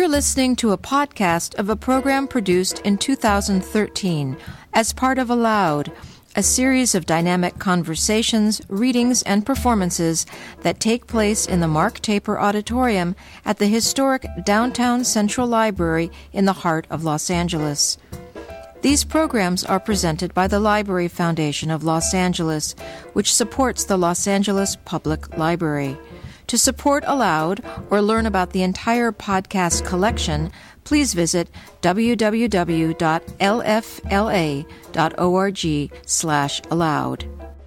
You're listening to a podcast of a program produced in 2013 as part of Aloud, a series of dynamic conversations, readings, and performances that take place in the Mark Taper Auditorium at the historic Downtown Central Library in the heart of Los Angeles. These programs are presented by the Library Foundation of Los Angeles, which supports the Los Angeles Public Library. To support Aloud or learn about the entire podcast collection, please visit www.lfla.org/aloud.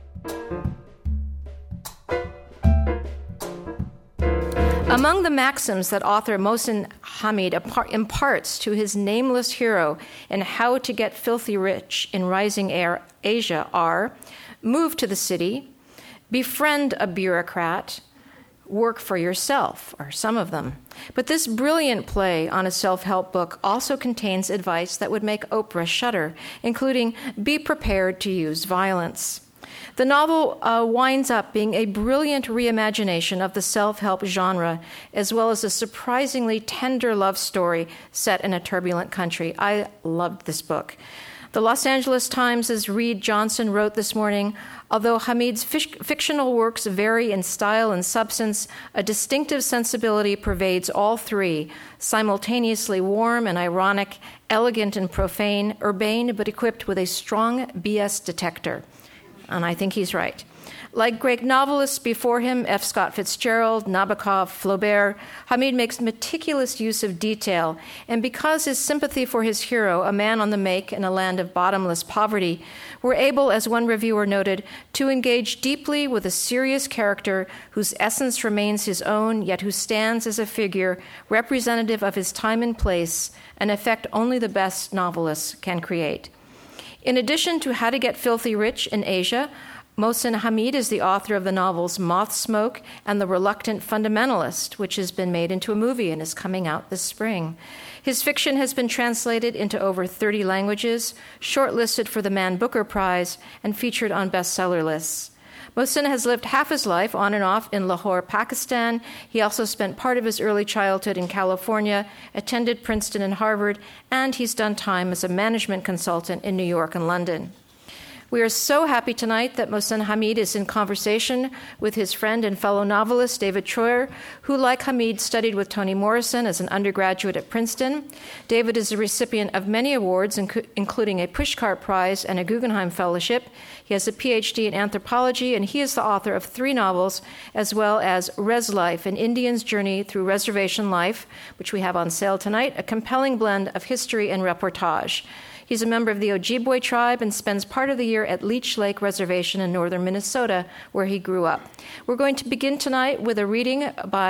Among the maxims that author Mohsen Hamid imparts to his nameless hero in How to Get Filthy Rich in Rising Asia are: move to the city, befriend a bureaucrat, work for yourself, or some of them. But this brilliant play on a self-help book also contains advice that would make Oprah shudder, including be prepared to use violence. The novel winds up being a brilliant reimagination of the self-help genre, as well as a surprisingly tender love story set in a turbulent country. I loved this book. The Los Angeles Times' Reed Johnson wrote this morning, although Hamid's fictional works vary in style and substance, a distinctive sensibility pervades all three, simultaneously warm and ironic, elegant and profane, urbane but equipped with a strong BS detector. And I think he's right. Like great novelists before him, F. Scott Fitzgerald, Nabokov, Flaubert, Hamid makes meticulous use of detail, and because his sympathy for his hero, a man on the make in a land of bottomless poverty, were able, as one reviewer noted, to engage deeply with a serious character whose essence remains his own, yet who stands as a figure representative of his time and place, an effect only the best novelists can create. In addition to How to Get Filthy Rich in Asia, Mohsen Hamid is the author of the novels Moth Smoke and The Reluctant Fundamentalist, which has been made into a movie and is coming out this spring. His fiction has been translated into over 30 languages, shortlisted for the Man Booker Prize, and featured on bestseller lists. Mohsen has lived half his life on and off in Lahore, Pakistan. He also spent part of his early childhood in California, attended Princeton and Harvard, and he's done time as a management consultant in New York and London. We are so happy tonight that Mohsen Hamid is in conversation with his friend and fellow novelist, David Treuer, who, like Hamid, studied with Toni Morrison as an undergraduate at Princeton. David is a recipient of many awards, including a Pushcart Prize and a Guggenheim Fellowship. He has a PhD in anthropology, and he is the author of 3 novels, as well as Res Life, An Indian's Journey Through Reservation Life, which we have on sale tonight, a compelling blend of history and reportage. He's a member of the Ojibwe tribe and spends part of the year at Leech Lake Reservation in northern Minnesota, where he grew up. We're going to begin tonight with a reading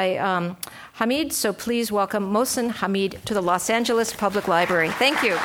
by Hamid, so please welcome Mohsen Hamid to the Los Angeles Public Library. Thank you.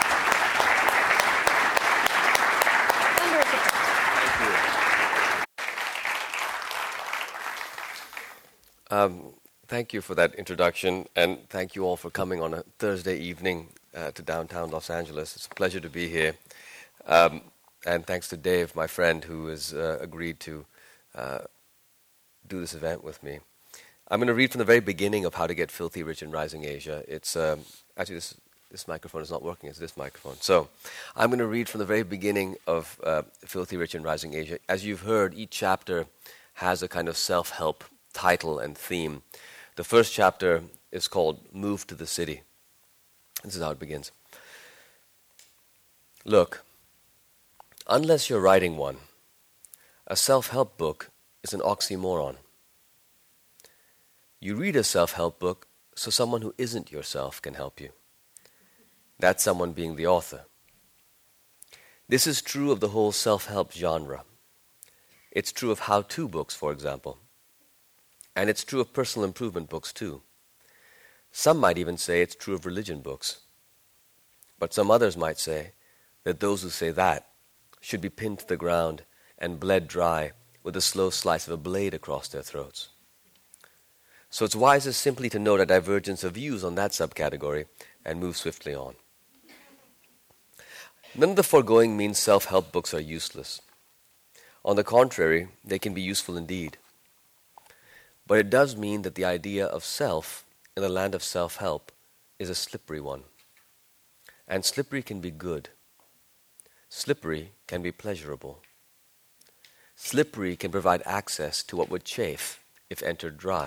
Thank you for that introduction, and thank you all for coming on a Thursday evening to downtown Los Angeles. It's a pleasure to be here. And thanks to Dave, my friend, who has agreed to do this event with me. I'm going to read from the very beginning of How to Get Filthy Rich in Rising Asia. It's actually, this microphone is not working. It's this microphone. So I'm going to read from the very beginning of Filthy Rich in Rising Asia. As you've heard, each chapter has a kind of self-help title and theme. The first chapter is called Move to the City. This is how it begins. Look, unless you're writing one, a self-help book is an oxymoron. You read a self-help book so someone who isn't yourself can help you. That someone being the author. This is true of the whole self-help genre. It's true of how-to books, for example. And it's true of personal improvement books, too. Some might even say it's true of religion books. But some others might say that those who say that should be pinned to the ground and bled dry with a slow slice of a blade across their throats. So it's wisest simply to note a divergence of views on that subcategory and move swiftly on. None of the foregoing means self-help books are useless. On the contrary, they can be useful indeed. But it does mean that the idea of self in the land of self-help is a slippery one. And slippery can be good. Slippery can be pleasurable. Slippery can provide access to what would chafe if entered dry.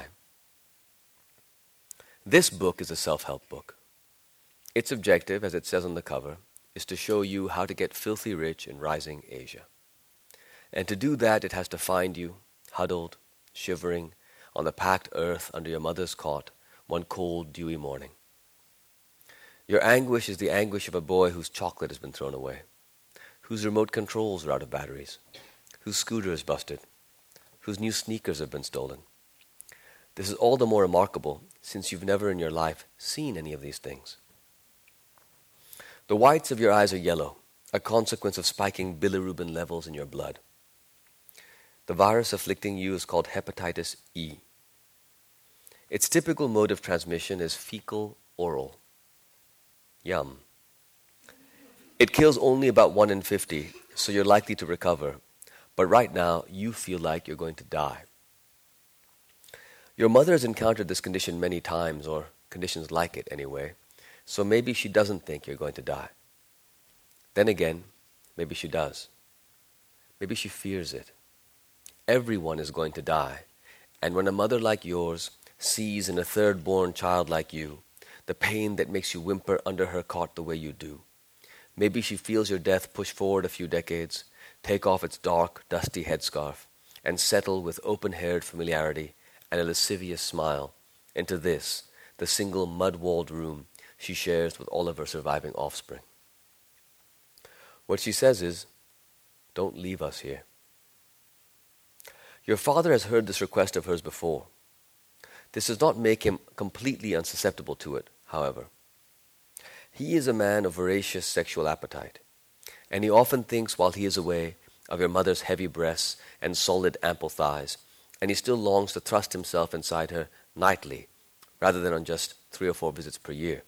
This book is a self-help book. Its objective, as it says on the cover, is to show you how to get filthy rich in rising Asia. And to do that, it has to find you, huddled, shivering, on the packed earth under your mother's cot, one cold, dewy morning. Your anguish is the anguish of a boy whose chocolate has been thrown away, whose remote controls are out of batteries, whose scooter is busted, whose new sneakers have been stolen. This is all the more remarkable since you've never in your life seen any of these things. The whites of your eyes are yellow, a consequence of spiking bilirubin levels in your blood. The virus afflicting you is called hepatitis E. Its typical mode of transmission is fecal-oral. Yum. It kills only about 1 in 50, so you're likely to recover. But right now, you feel like you're going to die. Your mother has encountered this condition many times, or conditions like it anyway, so maybe she doesn't think you're going to die. Then again, maybe she does. Maybe she fears it. Everyone is going to die, and when a mother like yours sees in a third-born child like you the pain that makes you whimper under her cot the way you do, maybe she feels your death push forward a few decades, take off its dark, dusty headscarf, and settle with open-haired familiarity and a lascivious smile into this, the single mud-walled room she shares with all of her surviving offspring. What she says is, "Don't leave us here." Your father has heard this request of hers before. This does not make him completely unsusceptible to it, however. He is a man of voracious sexual appetite, and he often thinks while he is away of your mother's heavy breasts and solid, ample thighs, and he still longs to thrust himself inside her nightly, rather than on just 3 or 4 visits per year.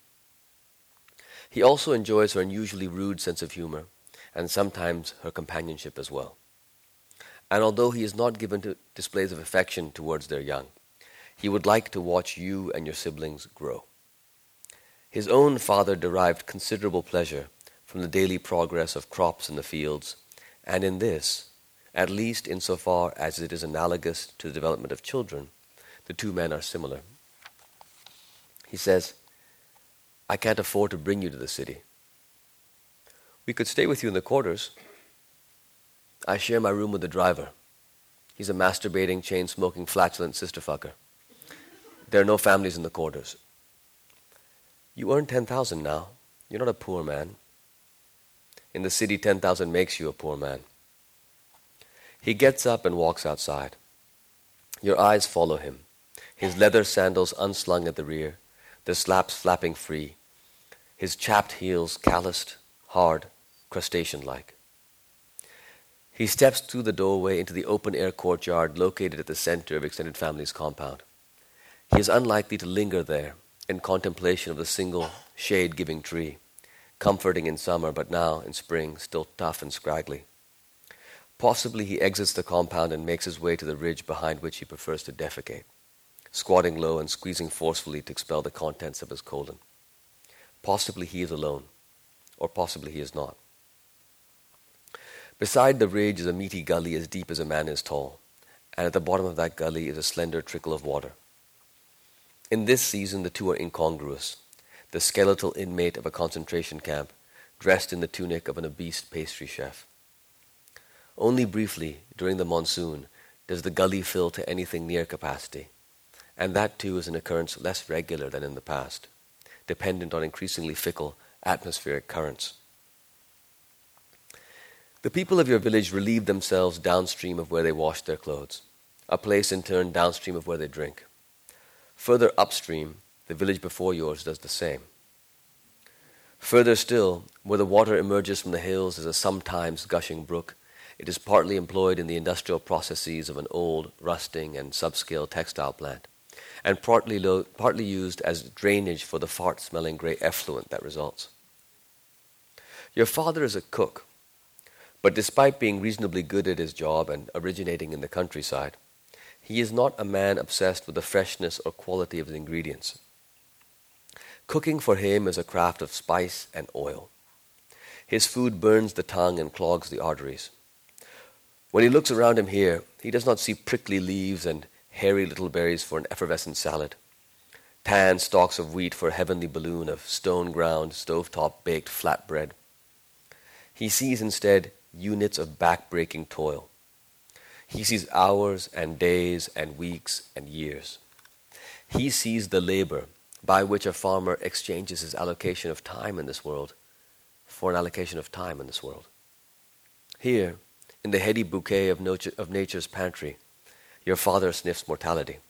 He also enjoys her unusually rude sense of humor, and sometimes her companionship as well. And although he is not given to displays of affection towards their young, he would like to watch you and your siblings grow. His own father derived considerable pleasure from the daily progress of crops in the fields, and in this, at least insofar as it is analogous to the development of children, the two men are similar. He says, "I can't afford to bring you to the city. We could stay with you in the quarters. I share my room with the driver. He's a masturbating, chain-smoking, flatulent sister-fucker. There are no families in the quarters. You earn 10,000 now. You're not a poor man. In the city, 10,000 makes you a poor man." He gets up and walks outside. Your eyes follow him, his leather sandals unslung at the rear, their slaps flapping free, his chapped heels calloused, hard, crustacean-like. He steps through the doorway into the open-air courtyard located at the center of extended family's compound. He is unlikely to linger there in contemplation of the single shade-giving tree, comforting in summer, but now, in spring, still tough and scraggly. Possibly he exits the compound and makes his way to the ridge behind which he prefers to defecate, squatting low and squeezing forcefully to expel the contents of his colon. Possibly he is alone, or possibly he is not. Beside the ridge is a meaty gully as deep as a man is tall, and at the bottom of that gully is a slender trickle of water. In this season, the two are incongruous, the skeletal inmate of a concentration camp, dressed in the tunic of an obese pastry chef. Only briefly, during the monsoon, does the gully fill to anything near capacity, and that too is an occurrence less regular than in the past, dependent on increasingly fickle atmospheric currents. The people of your village relieve themselves downstream of where they wash their clothes, a place in turn downstream of where they drink. Further upstream, the village before yours does the same. Further still, where the water emerges from the hills as a sometimes gushing brook, it is partly employed in the industrial processes of an old, rusting, and subscale textile plant, and partly used as drainage for the fart-smelling gray effluent that results. Your father is a cook, but despite being reasonably good at his job and originating in the countryside, he is not a man obsessed with the freshness or quality of his ingredients. Cooking for him is a craft of spice and oil. His food burns the tongue and clogs the arteries. When he looks around him here, he does not see prickly leaves and hairy little berries for an effervescent salad, tan stalks of wheat for a heavenly balloon of stone-ground, stovetop baked flatbread. He sees instead units of back-breaking toil. He sees hours and days and weeks and years. He sees the labor by which a farmer exchanges his allocation of time in this world for an allocation of time in this world. Here, in the heady bouquet of nature's pantry, your father sniffs mortality.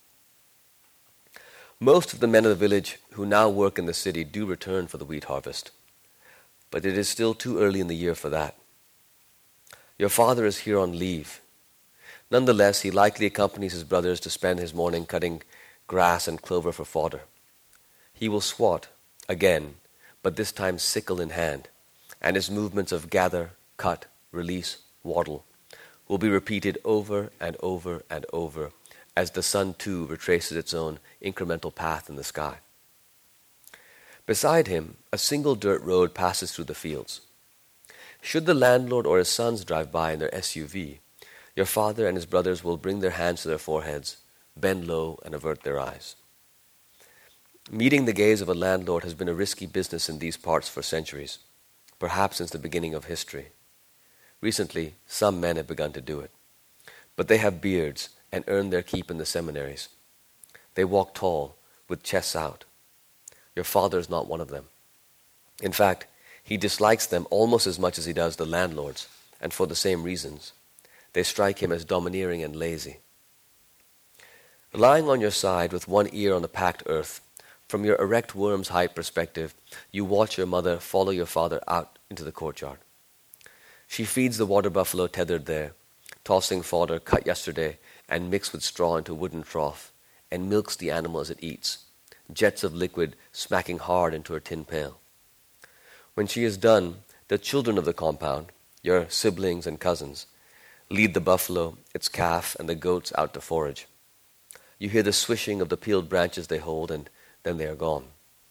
Most of the men of the village who now work in the city do return for the wheat harvest, but it is still too early in the year for that. Your father is here on leave. Nonetheless, he likely accompanies his brothers to spend his morning cutting grass and clover for fodder. He will swat again, but this time sickle in hand, and his movements of gather, cut, release, waddle will be repeated over and over and over as the sun too retraces its own incremental path in the sky. Beside him, a single dirt road passes through the fields. Should the landlord or his sons drive by in their SUV, your father and his brothers will bring their hands to their foreheads, bend low, and avert their eyes. Meeting the gaze of a landlord has been a risky business in these parts for centuries, perhaps since the beginning of history. Recently, some men have begun to do it. But they have beards and earn their keep in the seminaries. They walk tall, with chests out. Your father is not one of them. In fact, he dislikes them almost as much as he does the landlords, and for the same reasons. They strike him as domineering and lazy. Lying on your side with one ear on the packed earth, from your erect worm's height perspective, you watch your mother follow your father out into the courtyard. She feeds the water buffalo tethered there, tossing fodder cut yesterday and mixed with straw into a wooden trough, and milks the animal as it eats, jets of liquid smacking hard into her tin pail. When she is done, the children of the compound, your siblings and cousins, lead the buffalo, its calf, and the goats out to forage. You hear the swishing of the peeled branches they hold, and then they are gone.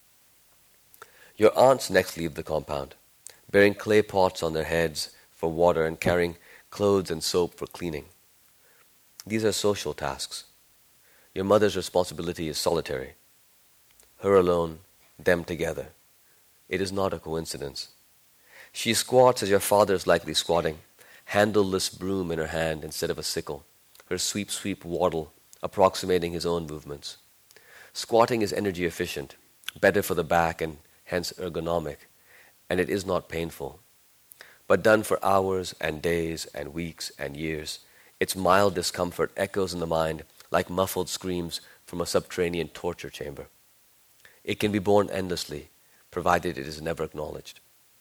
Your aunts next leave the compound, bearing clay pots on their heads for water and carrying clothes and soap for cleaning. These are social tasks. Your mother's responsibility is solitary. Her alone, them together. It is not a coincidence. She squats as your father is likely squatting, handleless broom in her hand instead of a sickle, her sweep waddle approximating his own movements. Squatting is energy efficient, better for the back and hence ergonomic, and it is not painful. But done for hours and days and weeks and years, its mild discomfort echoes in the mind like muffled screams from a subterranean torture chamber. It can be borne endlessly, provided it is never acknowledged.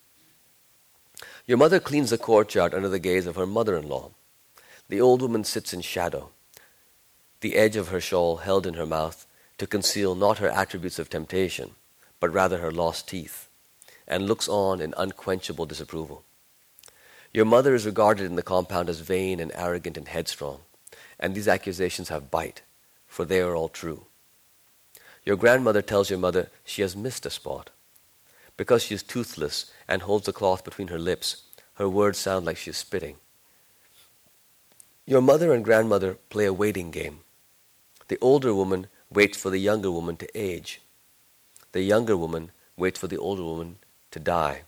Your mother cleans the courtyard under the gaze of her mother-in-law. The old woman sits in shadow, the edge of her shawl held in her mouth to conceal not her attributes of temptation, but rather her lost teeth, and looks on in unquenchable disapproval. Your mother is regarded in the compound as vain and arrogant and headstrong, and these accusations have bite, for they are all true. Your grandmother tells your mother she has missed a spot. Because she is toothless and holds the cloth between her lips, her words sound like she is spitting. Your mother and grandmother play a waiting game. The older woman waits for the younger woman to age. The younger woman waits for the older woman to die.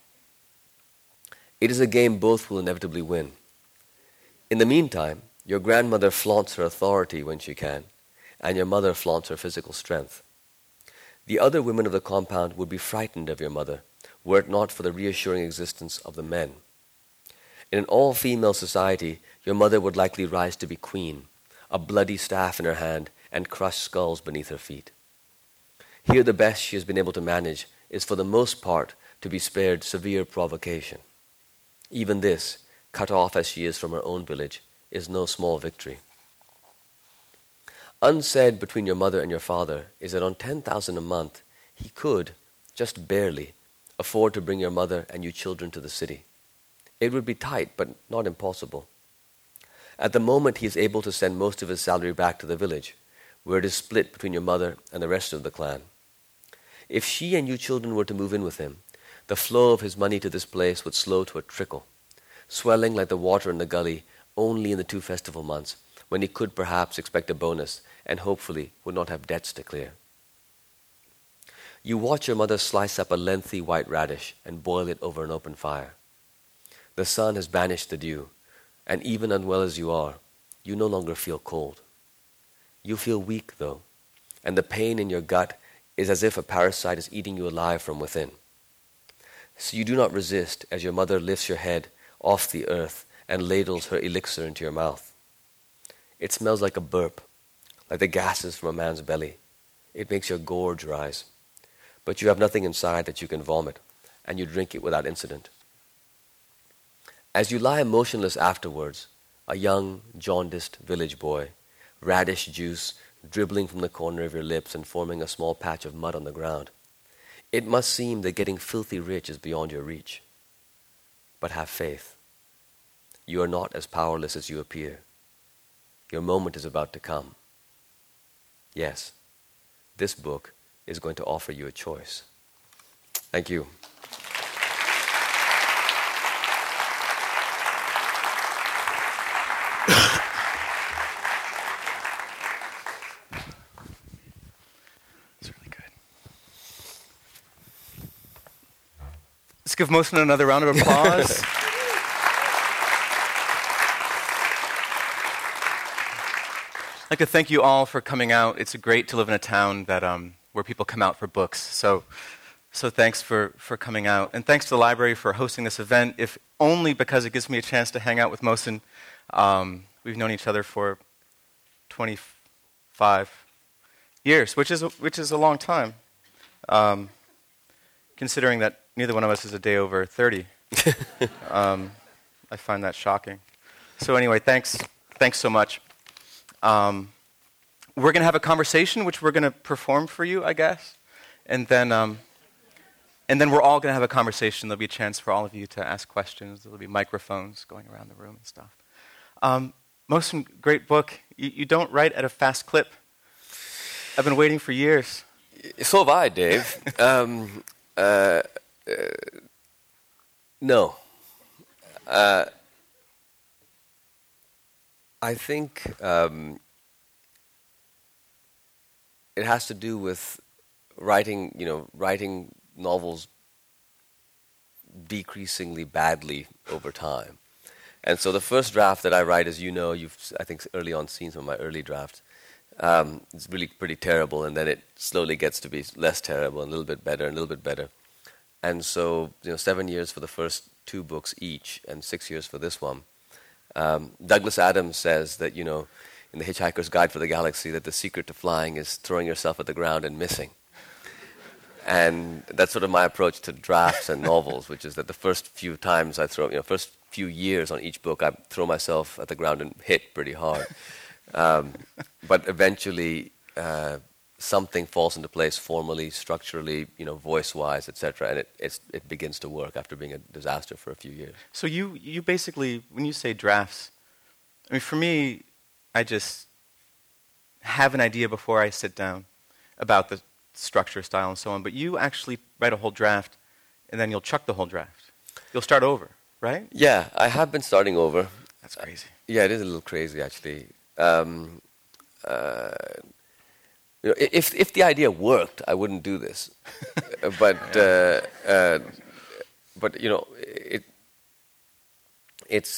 It is a game both will inevitably win. In the meantime, your grandmother flaunts her authority when she can, and your mother flaunts her physical strength. The other women of the compound would be frightened of your mother, were it not for the reassuring existence of the men. In an all-female society, your mother would likely rise to be queen, a bloody staff in her hand and crushed skulls beneath her feet. Here the best she has been able to manage is for the most part to be spared severe provocation. Even this, cut off as she is from her own village, is no small victory. Unsaid between your mother and your father is that on 10,000 a month, he could, just barely, afford to bring your mother and you children to the city. It would be tight, but not impossible. At the moment, he is able to send most of his salary back to the village, where it is split between your mother and the rest of the clan. If she and you children were to move in with him, the flow of his money to this place would slow to a trickle, swelling like the water in the gully only in the 2 festival months, when he could perhaps expect a bonus and hopefully would not have debts to clear. You watch your mother slice up a lengthy white radish and boil it over an open fire. The sun has banished the dew, and even unwell as you are, you no longer feel cold. You feel weak, though, and the pain in your gut is as if a parasite is eating you alive from within. So you do not resist as your mother lifts your head off the earth and ladles her elixir into your mouth. It smells like a burp, like the gases from a man's belly. It makes your gorge rise. But you have nothing inside that you can vomit, and you drink it without incident. As you lie motionless afterwards, a young, jaundiced village boy, radish juice dribbling from the corner of your lips and forming a small patch of mud on the ground, it must seem that getting filthy rich is beyond your reach. But have faith. You are not as powerless as you appear. Your moment is about to come. Yes, this book is going to offer you a choice. Thank you. That's really good. Let's give Mohsen another round of applause. I'd like to thank you all for coming out. It's great to live in a town that where people come out for books. So thanks for coming out. And thanks to the library for hosting this event, if only because it gives me a chance to hang out with Mohsen. We've known each other for 25 years, which is a long time, considering that neither one of us is a day over 30. I find that shocking. So anyway, thanks so much. We're going to have a conversation, which we're going to perform for you, I guess, and then we're all going to have a conversation. There'll be a chance for all of you to ask questions. There'll be microphones going around the room and stuff. Mohsen, great book. You don't write at a fast clip. I've been waiting for years. So have I, Dave. No. I think it has to do with writing novels decreasingly badly over time. And so the first draft that I write, as you know, I think early on seen some of my early drafts, it's really pretty terrible, and then it slowly gets to be less terrible and a little bit better and a little bit better. And so, 7 years for the first 2 books each and 6 years for this one. Douglas Adams says that, in The Hitchhiker's Guide for the Galaxy, that the secret to flying is throwing yourself at the ground and missing. And that's sort of my approach to drafts and novels, which is that the first few times I first few years on each book, I throw myself at the ground and hit pretty hard. But eventually, something falls into place formally, structurally, voice-wise, etc., and it begins to work after being a disaster for a few years. So you basically, when you say drafts, I mean, for me, I just have an idea before I sit down about the structure, style, and so on, but you actually write a whole draft, and then you'll chuck the whole draft. You'll start over, right? Yeah, I have been starting over. That's crazy. Yeah, it is a little crazy, actually. If the idea worked, I wouldn't do this. But it's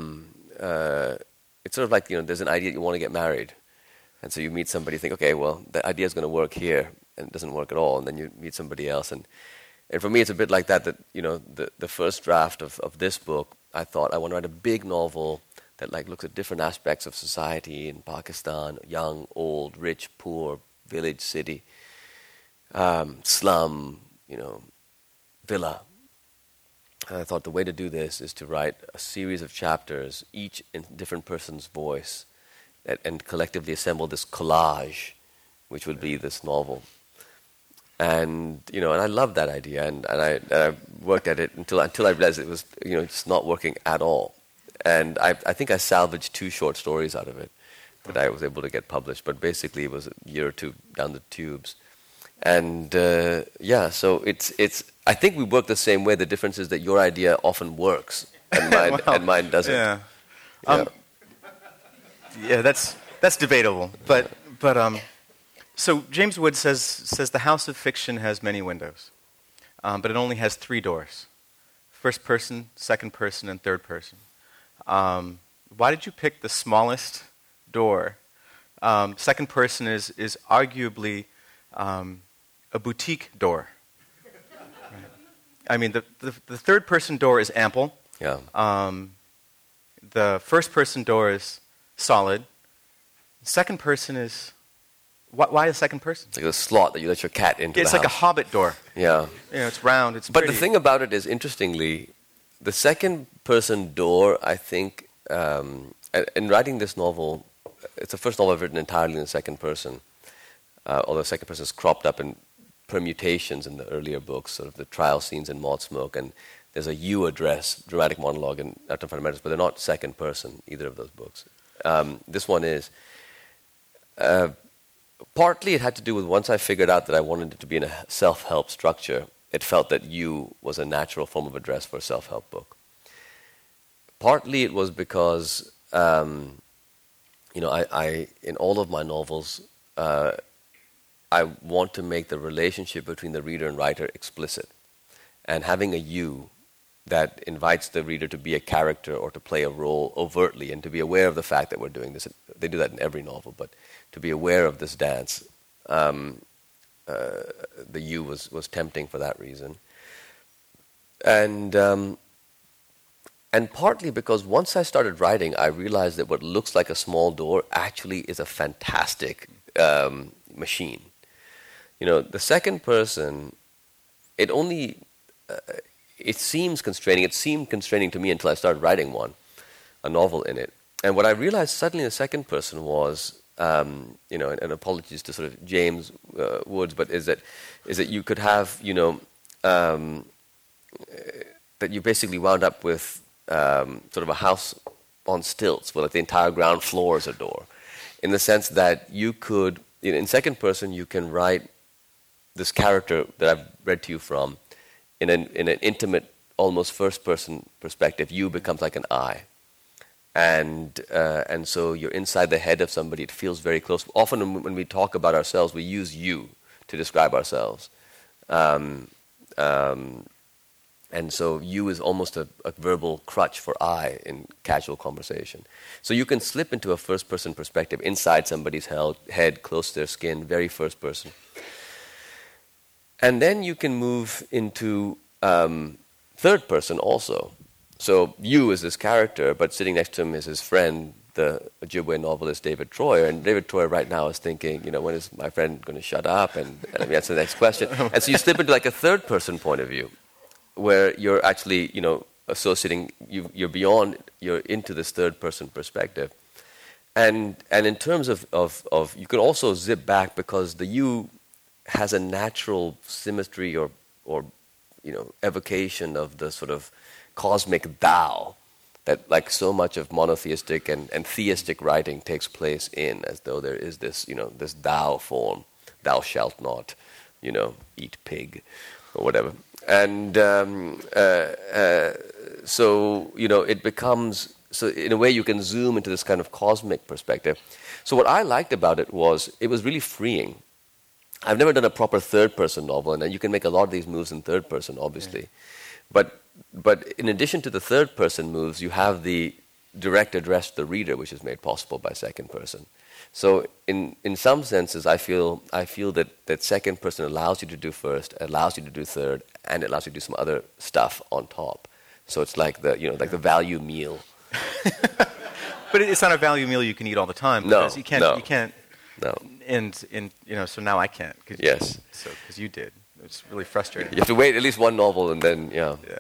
sort of like there's an idea you want to get married, and so you meet somebody, you think, okay, well, the idea is going to work here, and it doesn't work at all, and then you meet somebody else, and for me, it's a bit like that. That the first draft of this book, I thought I want to write a big novel that looks at different aspects of society in Pakistan: young, old, rich, poor, village, city, slum, villa. And I thought the way to do this is to write a series of chapters, each in a different person's voice, and collectively assemble this collage, which would be this novel. And and I loved that idea, and I worked at it until I realized it was just not working at all. And I think I salvaged 2 short stories out of it that I was able to get published. But basically, it was a year or 2 down the tubes. And so it's. I think we work the same way. The difference is that your idea often works, and mine and mine doesn't. Yeah. Yeah. That's debatable. But so James Wood says the house of fiction has many windows, but it only has 3 doors: first person, second person, and third person. Why did you pick the smallest door? Second person is arguably a boutique door. I mean, the third person door is ample. Yeah. The first person door is solid. Second person is... Why a second person? It's like a slot that you let your cat into. It's the like a house. hobbit door. Yeah. It's round, it's But pretty. the thing about it is, interestingly, the second person door, I think, in writing this novel, it's the first novel I've written entirely in the second person, although the second person is cropped up in permutations in the earlier books, sort of the trial scenes in Maud Smoke, and there's a you address, dramatic monologue in Art and Fundamentals, but they're not second person, either of those books. This one is. Partly it had to do with once I figured out that I wanted it to be in a self-help structure, it felt that you was a natural form of address for a self-help book. Partly it was because, I in all of my novels, I want to make the relationship between the reader and writer explicit. And having a you that invites the reader to be a character or to play a role overtly and to be aware of the fact that we're doing this. They do that in every novel, but to be aware of this dance, the you was tempting for that reason. And partly because once I started writing, I realized that what looks like a small door actually is a fantastic machine. The second person, it seems constraining. It seemed constraining to me until I started writing a novel in it. And what I realized suddenly in the second person was, and apologies to sort of James Woods, but is that you could have, that you basically wound up with sort of a house on stilts where like the entire ground floor is a door, in the sense that you could, in second person, you can write this character that I've read to you from in an intimate, almost first-person perspective. You becomes like an I. And so you're inside the head of somebody. It feels very close. Often when we talk about ourselves, we use you to describe ourselves. And so you is almost a verbal crutch for I in casual conversation. So you can slip into a first-person perspective inside somebody's head, close to their skin, very first person. And then you can move into third person also. So you is this character, but sitting next to him is his friend, the Ojibwe novelist David Troyer. And David Troyer right now is thinking, when is my friend going to shut up? And let me answer the next question. And so you slip into like a third person point of view, where you're actually, associating, you're into this third person perspective. And in terms of you can also zip back because the you has a natural symmetry or evocation of the sort of cosmic thou that like so much of monotheistic and theistic writing takes place in, as though there is this, this thou form, thou shalt not, eat pig or whatever. And so, it becomes, so in a way you can zoom into this kind of cosmic perspective. So what I liked about it was really zzing. I've never done a proper third-person novel, and you can make a lot of these moves in third person, obviously. Yeah. But in addition to the third-person moves, you have the direct address to the reader, which is made possible by second person. So in some senses, I feel that second person allows you to do first, allows you to do third, and it allows you to do some other stuff on top. So it's like like the value meal. But it's not a value meal you can eat all the time. No, you can't. No. And so now I can't. Yes. Because you did. It's really frustrating. You have to wait at least one novel and then, yeah. Yeah.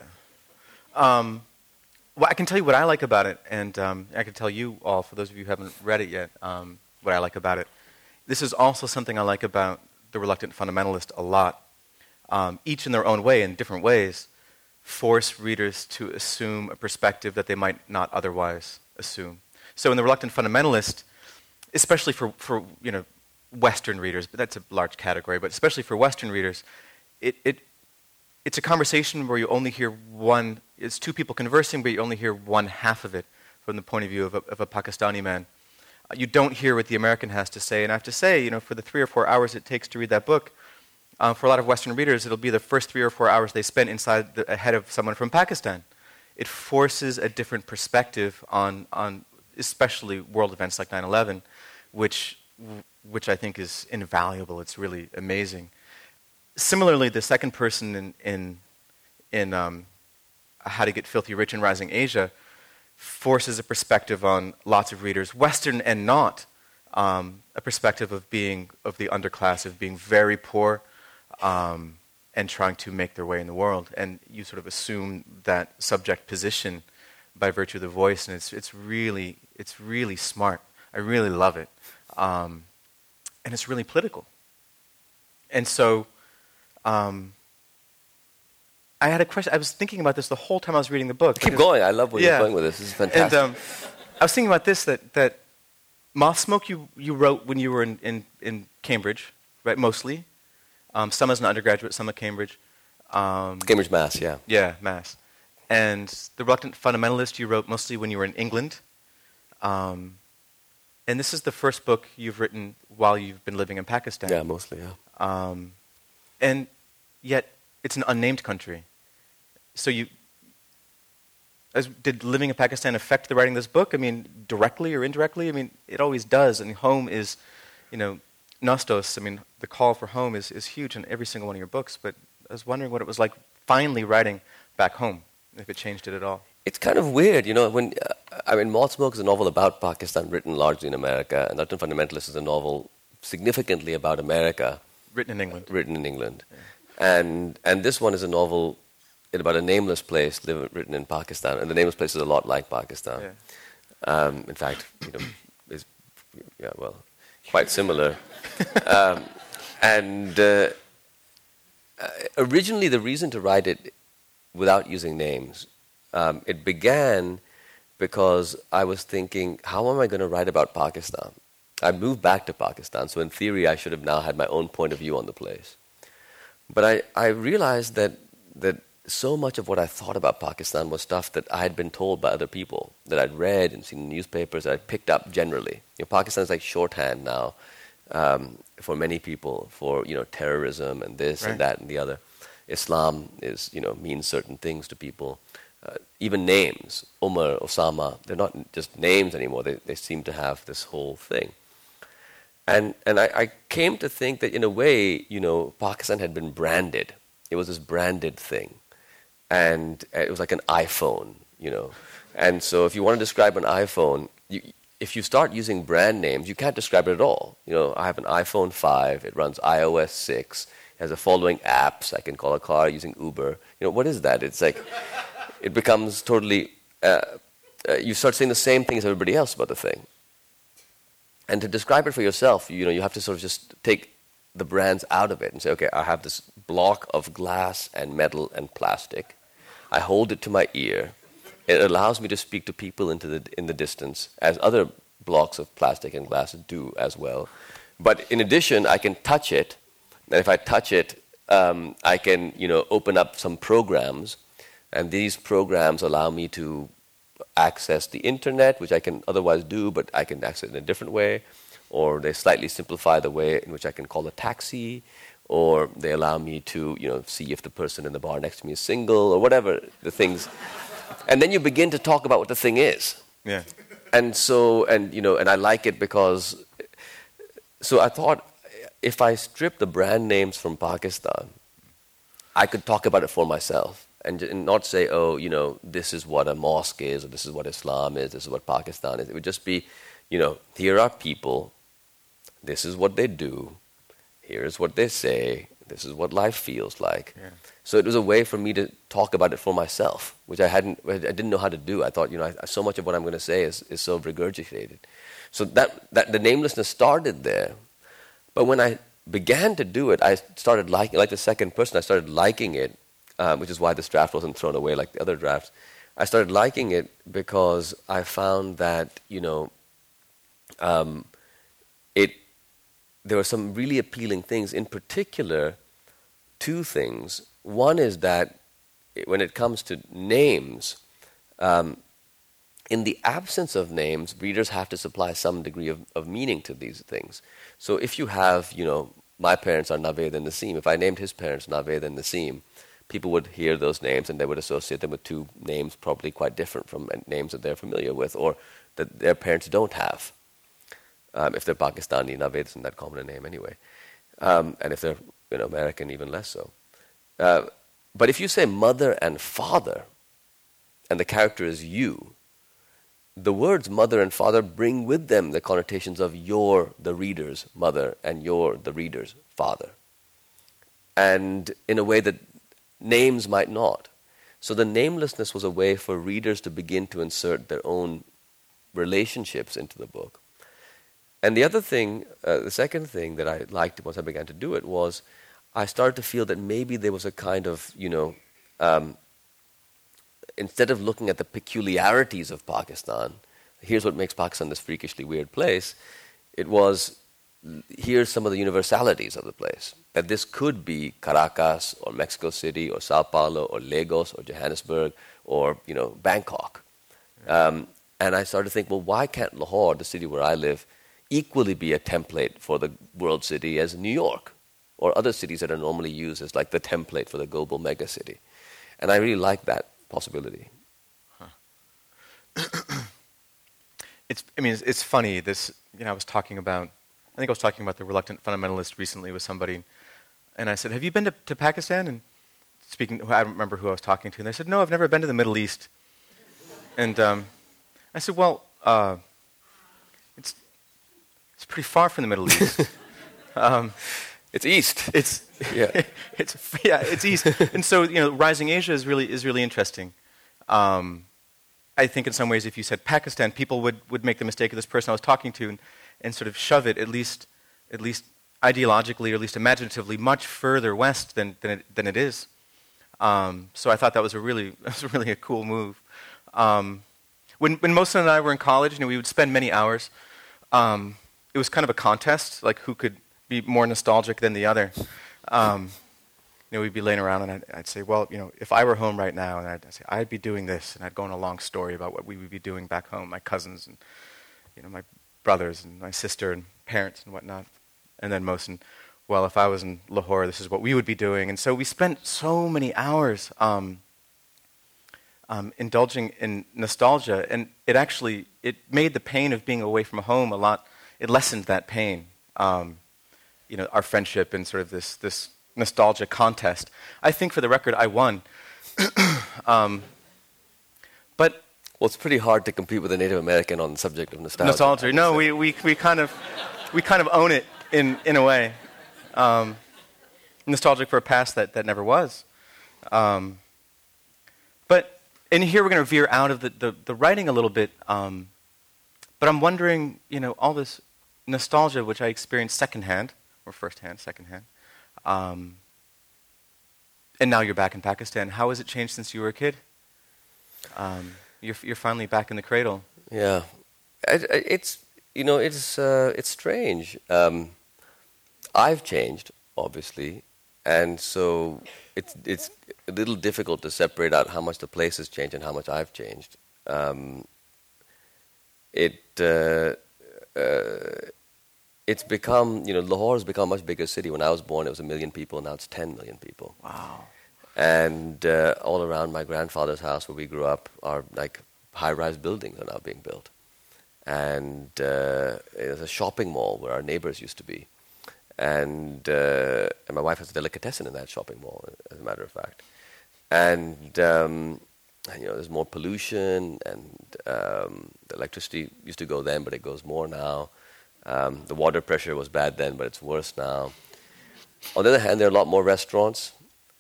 Well, I can tell you what I like about it, and I can tell you all, for those of you who haven't read it yet, what I like about it. This is also something I like about The Reluctant Fundamentalist a lot. Each in their own way, in different ways, force readers to assume a perspective that they might not otherwise assume. So in The Reluctant Fundamentalist, especially for Western readers, but that's a large category, but especially for Western readers, it's a conversation where you only hear one, it's two people conversing, but you only hear one half of it from the point of view of a Pakistani man. You don't hear what the American has to say, and I have to say, for the 3 or 4 hours it takes to read that book, for a lot of Western readers, it'll be the first 3 or 4 hours they spend ahead of someone from Pakistan. It forces a different perspective on especially world events like 9/11, which I think is invaluable. It's really amazing. Similarly, the second person in How to Get Filthy Rich in Rising Asia forces a perspective on lots of readers, Western and not, a perspective of the underclass, of being very poor, and trying to make their way in the world. And you sort of assume that subject position by virtue of the voice, and it's really smart. I really love it. And it's really political. And so I had a question. I was thinking about this the whole time I was reading the book. Keep going. I love where you're going with this. This is fantastic. And I was thinking about this, that Moth Smoke you wrote when you were in Cambridge, right, mostly. Some as an undergraduate, some at Cambridge. Cambridge, Mass, yeah. Yeah, Mass. And The Reluctant Fundamentalist you wrote mostly when you were in England. And this is the first book you've written while you've been living in Pakistan. Yeah, mostly, yeah. And yet, it's an unnamed country. So did living in Pakistan affect the writing of this book? I mean, directly or indirectly? I mean, it always does. And home is, Nostos, I mean, the call for home is huge in every single one of your books. But I was wondering what it was like finally writing back home, if it changed it at all. It's kind of weird, when, Moth Smoke is a novel about Pakistan written largely in America, and Reluctant Fundamentalist is a novel significantly about America. Written in England. Yeah. And this one is a novel about a nameless place written in Pakistan, and the nameless place is a lot like Pakistan. Yeah. In fact, is quite similar. Originally, the reason to write it without using names, it began because I was thinking, how am I going to write about Pakistan? I moved back to Pakistan, so in theory, I should have now had my own point of view on the place. But I realized that so much of what I thought about Pakistan was stuff that I had been told by other people, that I'd read and seen in newspapers, that I'd picked up generally. Pakistan is like shorthand now for many people for terrorism and this and that and the other. Islam is means certain things to people. Even names, Umar, Osama, they're not just names anymore. They seem to have this whole thing. And I came to think that in a way, Pakistan had been branded. It was this branded thing. And it was like an iPhone, And so if you want to describe an iPhone, if you start using brand names, you can't describe it at all. I have an iPhone 5. It runs iOS 6. It has the following apps. I can call a car using Uber. What is that? It's like, it becomes totally, you start saying the same thing as everybody else about the thing. And to describe it for yourself, you have to sort of just take the brands out of it and say, okay, I have this block of glass and metal and plastic. I hold it to my ear. It allows me to speak to people in the distance, as other blocks of plastic and glass do as well. But in addition, I can touch it. And if I touch it, I can, open up some programs. And these programs allow me to access the internet, which I can otherwise do, but I can access it in a different way. Or they slightly simplify the way in which I can call a taxi. Or they allow me to, see if the person in the bar next to me is single, or whatever the things. And then you begin to talk about what the thing is. Yeah. And so, and I like it because, so I thought, if I strip the brand names from Pakistan, I could talk about it for myself and not say, this is what a mosque is, or this is what Islam is, this is what Pakistan is. It would just be, here are people, this is what they do, here's what they say, this is what life feels like. Yeah. So it was a way for me to talk about it for myself, which I didn't know how to do. I thought, so much of what I'm going to say is so regurgitated. So that the namelessness started there. But when I began to do it, I started liking, like the second person, I started liking it, which is why this draft wasn't thrown away like the other drafts. I started liking it because I found that, there were some really appealing things. In particular, two things. One is that when it comes to names, in the absence of names, readers have to supply some degree of meaning to these things. So if you have, my parents are Naved and Nasim, if I named his parents Naved and Nasim, people would hear those names and they would associate them with two names probably quite different from names that they're familiar with or that their parents don't have. If they're Pakistani, Naved isn't that common a name anyway. And if they're American, even less so. But if you say mother and father, and the character is you, the words mother and father bring with them the connotations of you're the reader's mother and you're the reader's father. And in a way that names might not. So the namelessness was a way for readers to begin to insert their own relationships into the book. And the other thing, the second thing that I liked once I began to do it was I started to feel that maybe there was a kind of, instead of looking at the peculiarities of Pakistan, here's what makes Pakistan this freakishly weird place, it was, here's some of the universalities of the place. That this could be Caracas or Mexico City or Sao Paulo or Lagos or Johannesburg or, Bangkok. And I started to think, well, why can't Lahore, the city where I live, equally be a template for the world city as New York or other cities that are normally used as like the template for the global megacity? And I really like that possibility. It's funny. This, I was talking about the reluctant fundamentalist recently with somebody, and I said, "Have you been to Pakistan?" And I don't remember who I was talking to, and they said, "No, I've never been to the Middle East." And I said, "Well, it's pretty far from the Middle East. It's east. It's east." And so Rising Asia is really interesting. I think in some ways, if you said Pakistan, people would make the mistake of this person I was talking to and sort of shove it at least ideologically or at least imaginatively much further west than it is. So I thought that was really a cool move. When Mohsen and I were in college, we would spend many hours. It was kind of a contest, like who could be more nostalgic than the other. We'd be laying around, and I'd say, well, if I were home right now, and I'd say, I'd be doing this, and I'd go on a long story about what we would be doing back home, my cousins, and my brothers, and my sister, and parents, and whatnot. And then Mohsen, well, if I was in Lahore, this is what we would be doing. And so we spent so many hours indulging in nostalgia, and it made the pain of being away from home a lot. It lessened that pain. Our friendship and sort of this nostalgia contest. I think, for the record, I won. But it's pretty hard to compete with a Native American on the subject of nostalgia. Nostalgia. No, we kind of own it in a way. Nostalgic for a past that never was. But here we're going to veer out of the writing a little bit. But I'm wondering, all this nostalgia which I experienced secondhand, or firsthand, secondhand. And now you're back in Pakistan. How has it changed since you were a kid? You're finally back in the cradle. Yeah, it's strange. I've changed, obviously, and so it's a little difficult to separate out how much the place has changed and how much I've changed. It's become, Lahore has become a much bigger city. When I was born, it was 1 million people. Now it's 10 million people. Wow. And all around my grandfather's house where we grew up are like high-rise buildings are now being built. And there's a shopping mall where our neighbors used to be. And my wife has a delicatessen in that shopping mall, as a matter of fact. And, there's more pollution, and the electricity used to go then, but it goes more now. The water pressure was bad then, but it's worse now. On the other hand, there are a lot more restaurants.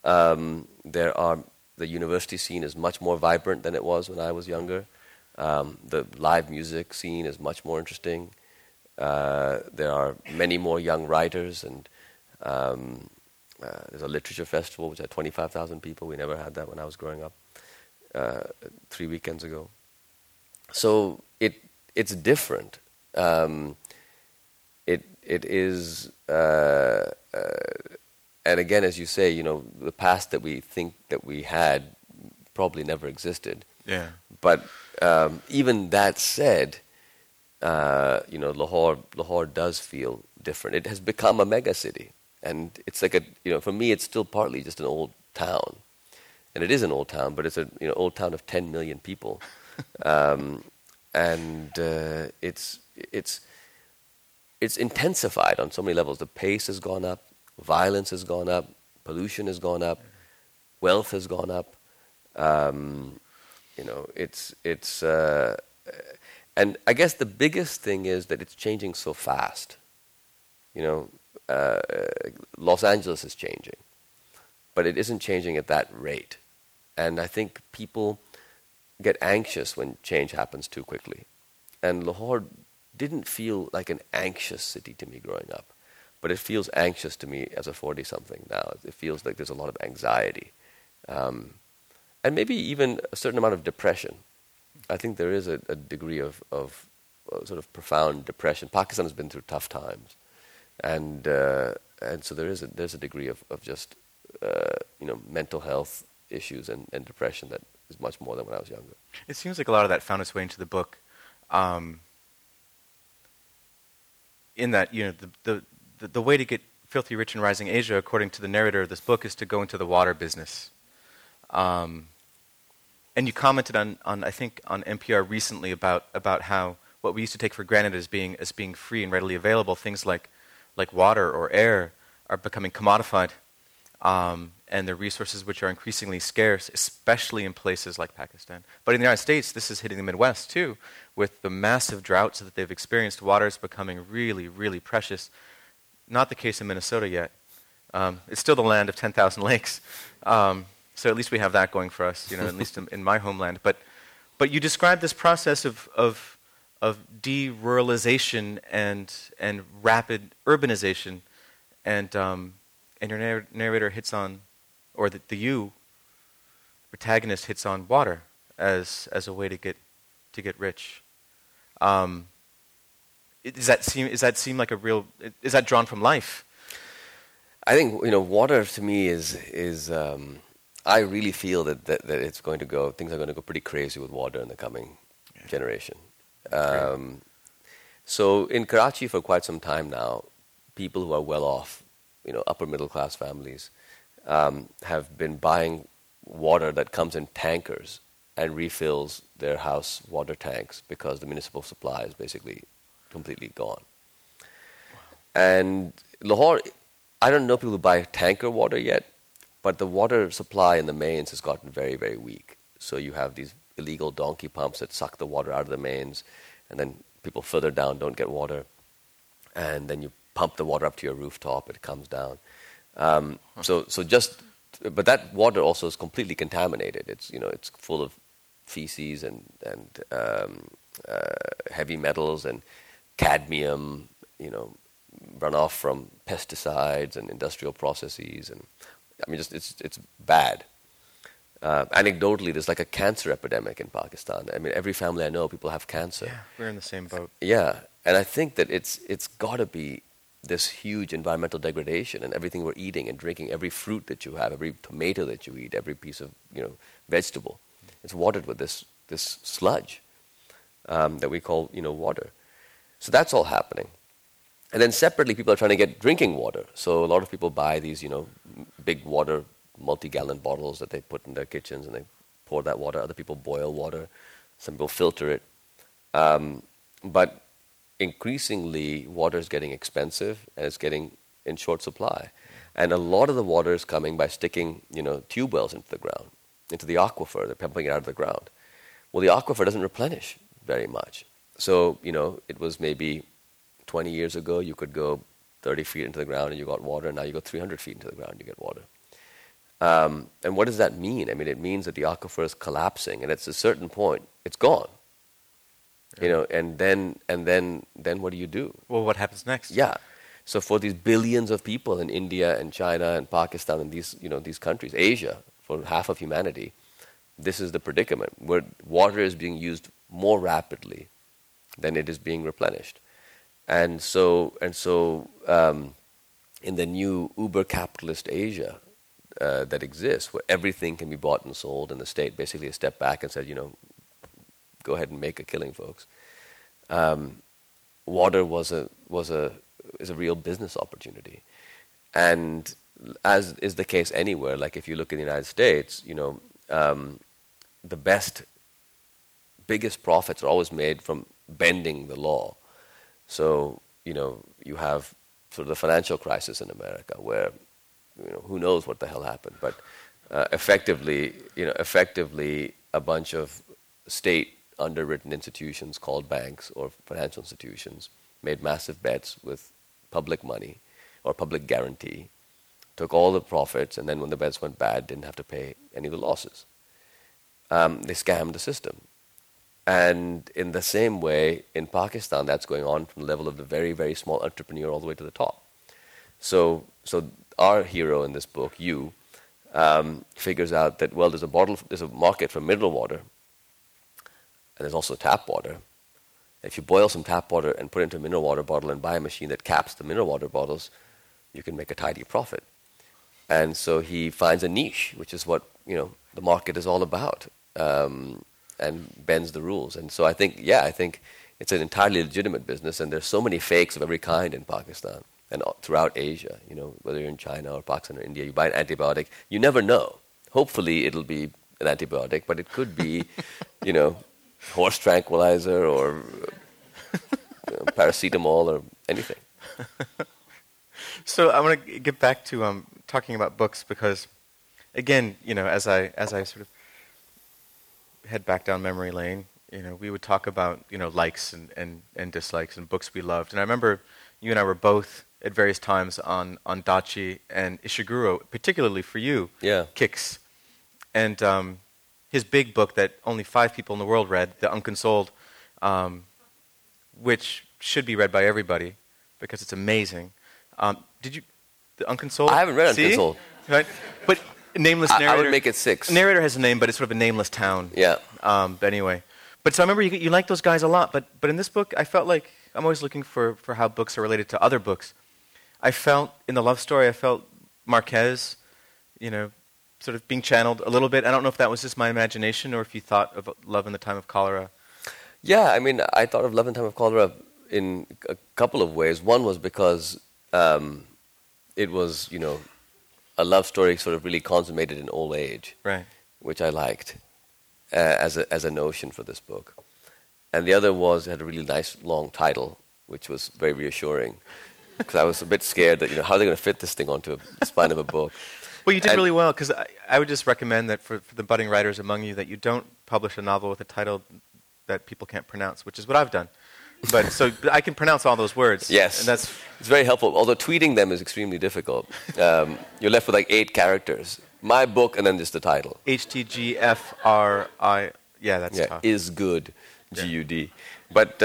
The university scene is much more vibrant than it was when I was younger. The live music scene is much more interesting. There are many more young writers, and there's a literature festival which had 25,000 people. We never had that when I was growing up 3 weekends ago. So it's different. it is, and again, as you say, the past that we think that we had probably never existed. Yeah. But even that said, Lahore does feel different. It has become a mega city, and it's like for me, it's still partly just an old town, and it is an old town, but it's an old town of 10 million people, and it's intensified on so many levels. The pace has gone up, violence has gone up, pollution has gone up, wealth has gone up. And I guess the biggest thing is that it's changing so fast. Los Angeles is changing, but it isn't changing at that rate. And I think people get anxious when change happens too quickly. And Lahore didn't feel like an anxious city to me growing up, but it feels anxious to me as a 40-something now. It feels like there's a lot of anxiety. And maybe even a certain amount of depression. I think there is a degree of sort of profound depression. Pakistan has been through tough times, and so there's a degree of just mental health issues and depression that is much more than when I was younger. It seems like a lot of that found its way into the book. In that the way to get filthy rich in rising Asia, according to the narrator of this book, is to go into the water business. And you commented on I think on NPR recently about how what we used to take for granted as being free and readily available, things like water or air, are becoming commodified, and the resources which are increasingly scarce, especially in places like Pakistan. But in the United States, this is hitting the Midwest too, with the massive droughts that they've experienced. Water is becoming really, really precious. Not the case in Minnesota yet. It's still the land of 10,000 lakes. So at least we have that going for us, at least in my homeland. But you described this process of de-ruralization and rapid urbanization, and your narrator hits on, or the protagonist hits on water as a way to get rich. Does that seem like a real? Is that drawn from life? I think water to me is. I really feel that it's going to go. Things are going to go pretty crazy with water in the coming generation. So in Karachi for quite some time now, people who are well off, upper middle class families, have been buying water that comes in tankers and refills their house water tanks because the municipal supply is basically completely gone. And Lahore, I don't know people who buy tanker water yet, but the water supply in the mains has gotten very, very weak. So you have these illegal donkey pumps that suck the water out of the mains, and then people further down don't get water. And then you pump the water up to your rooftop, it comes down. But that water also is completely contaminated. It's full of feces and heavy metals and cadmium, runoff from pesticides and industrial processes, and it's bad. Anecdotally, there's like a cancer epidemic in Pakistan. Every family I know, people have cancer. Yeah, we're in the same boat. Yeah, and I think that it's got to be this huge environmental degradation, and everything we're eating and drinking, every fruit that you have, every tomato that you eat, every piece of vegetable, it's watered with this sludge that we call water. So that's all happening. And then separately, people are trying to get drinking water. So a lot of people buy these, big water, multi-gallon bottles that they put in their kitchens, and they pour that water. Other people boil water. Some people filter it. But increasingly, water is getting expensive, and it's getting in short supply. And a lot of the water is coming by sticking, tube wells into the ground, into the aquifer. They're pumping it out of the ground. Well, the aquifer doesn't replenish very much. So, it was maybe 20 years ago, you could go 30 feet into the ground and you got water. Now you go 300 feet into the ground and you get water. And what does that mean? It means that the aquifer is collapsing, and at a certain point, it's gone. And then what do you do? Well, what happens next? Yeah. So for these billions of people in India and China and Pakistan and these countries, Asia, for half of humanity, this is the predicament where water is being used more rapidly than it is being replenished. And so in the new uber capitalist Asia that exists, where everything can be bought and sold, and the state basically stepped back and said, go ahead and make a killing, folks. Water is a real business opportunity, and as is the case anywhere, like if you look in the United States, the biggest profits are always made from bending the law. So you have sort of the financial crisis in America, where who knows what the hell happened, but effectively a bunch of state underwritten institutions called banks or financial institutions made massive bets with public money or public guarantee, took all the profits, and then when the bets went bad, didn't have to pay any of the losses. They scammed the system. And in the same way, in Pakistan, that's going on from the level of the very, very small entrepreneur all the way to the top. So our hero in this book, you, figures out that, well, there's a market for mineral water, and there's also tap water. If you boil some tap water and put it into a mineral water bottle and buy a machine that caps the mineral water bottles, you can make a tidy profit. And so he finds a niche, which is what the market is all about, and bends the rules. And so I think it's an entirely legitimate business, and there's so many fakes of every kind in Pakistan and throughout Asia. Whether you're in China or Pakistan or India, you buy an antibiotic, you never know. Hopefully it'll be an antibiotic, but it could be, horse tranquilizer or paracetamol or anything. So I want to get back to talking about books, because, again, as I sort of head back down memory lane, we would talk about likes and dislikes and books we loved. And I remember you and I were both at various times on Dachi and Ishiguro, particularly for you, Kicks. And his big book that only 5 people in the world read, The Unconsoled, which should be read by everybody because it's amazing. Did you, The Unconsoled? I haven't read Unconsoled. Right? But nameless narrator. I would make it 6. Narrator has a name, but it's sort of a nameless town. Yeah. But anyway. But so I remember you like those guys a lot, but in this book, I felt like I'm always looking for how books are related to other books. I felt, in the love story, Marquez, sort of being channeled a little bit. I don't know if that was just my imagination or if you thought of Love in the Time of Cholera. Yeah, I mean, I thought of Love in the Time of Cholera in a couple of ways. One was because it was, a love story sort of really consummated in old age, right? Which I liked as a notion for this book. And the other was it had a really nice long title, which was very reassuring, because I was a bit scared that how are they going to fit this thing onto the spine of a book. Well, you did really well, because I would just recommend that for the budding writers among you that you don't publish a novel with a title that people can't pronounce, which is what I've done. But so I can pronounce all those words. Yes, and it's very helpful. Although tweeting them is extremely difficult. You're left with like 8 characters. My book, and then just the title. HTGFRI. Yeah, that's tough. Is good, GUD. But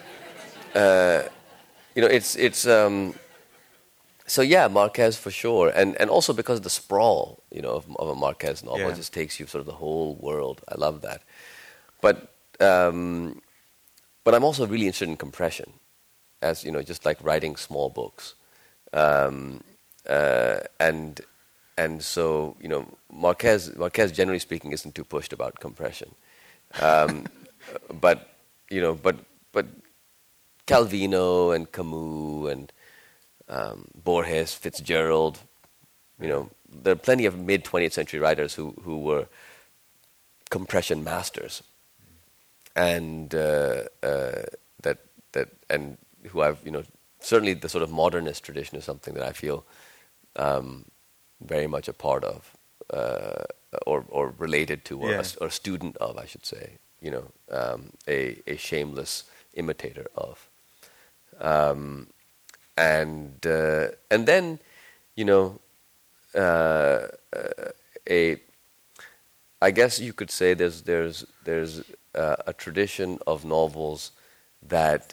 it's. So yeah, Marquez for sure, and also because of the sprawl, of a Marquez novel, it just takes you sort of the whole world. I love that. But I'm also really interested in compression, as just like writing small books, and so Marquez generally speaking isn't too pushed about compression, but Calvino and Camus and Borges, Fitzgerald, there are plenty of mid-20th century writers who were compression masters, and and who I've certainly the sort of modernist tradition is something that I feel very much a part of, or related to, or a student of, I should say. A shameless imitator of. And then, I guess you could say there's a tradition of novels that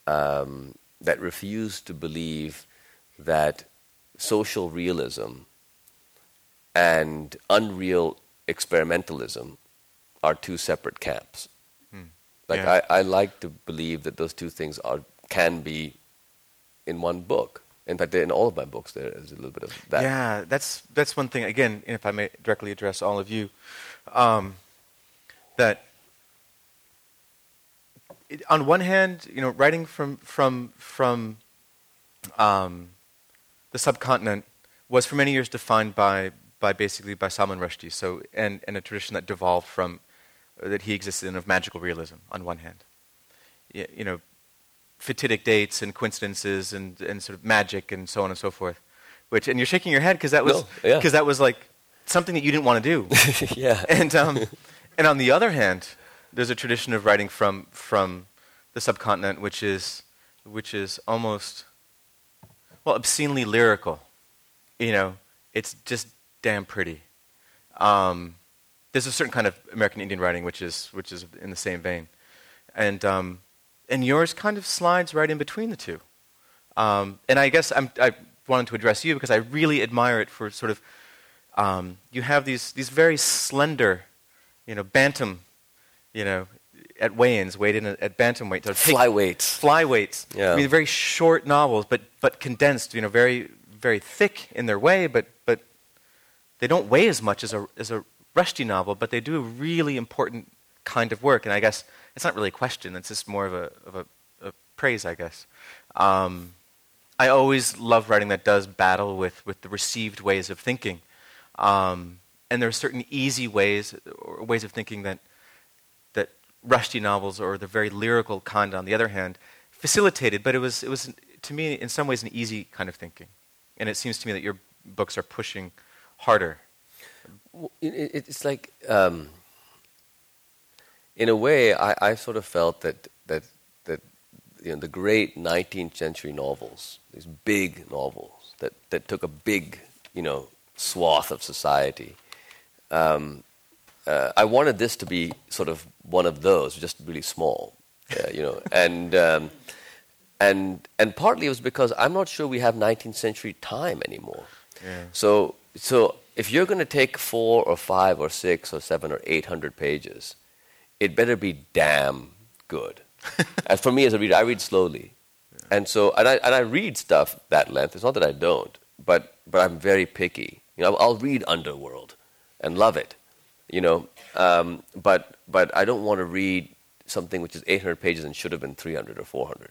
refuse to believe that social realism and unreal experimentalism are 2 separate camps. I like to believe that those 2 things can be in one book. In fact, in all of my books, there is a little bit of that. Yeah, that's one thing. Again, if I may directly address all of you, that on one hand, writing from the subcontinent was for many years defined by Salman Rushdie. So and a tradition that devolved from that he existed in of magical realism on one hand. Fatidic dates and coincidences and sort of magic and so on and so forth. And you're shaking your head because that was like something that you didn't want to do. Yeah. And on the other hand, there's a tradition of writing from the subcontinent which is almost obscenely lyrical. It's just damn pretty. There's a certain kind of American Indian writing which is in the same vein, and yours kind of slides right in between the two. And I guess I wanted to address you because I really admire it for sort of you have these very slender, bantam, at weigh-ins, weighed in at bantamweight. Flyweights. Yeah. I mean, very short novels, but condensed. Very very thick in their way, but they don't weigh as much as a Rushdie novel, but they do a really important kind of work. And I guess it's not really a question; it's just more of a praise, I guess. I always love writing that does battle with the received ways of thinking, and there are certain easy ways or ways of thinking that Rushdie novels or the very lyrical kind, on the other hand, facilitated. But it was to me in some ways an easy kind of thinking, and it seems to me that your books are pushing harder. It's like, in a way, I sort of felt that the great 19th century novels, these big novels that took a big swath of society. I wanted this to be sort of one of those, just really small, and partly it was because I'm not sure we have 19th century time anymore. Yeah. So if you're going to take 4 or 5 or 6 or 7 or 800 pages, it better be damn good. And for me as a reader, I read slowly, and I read stuff that length. It's not that I don't, but I'm very picky. I'll read Underworld and love it, but I don't want to read something which is 800 pages and should have been 300 or 400,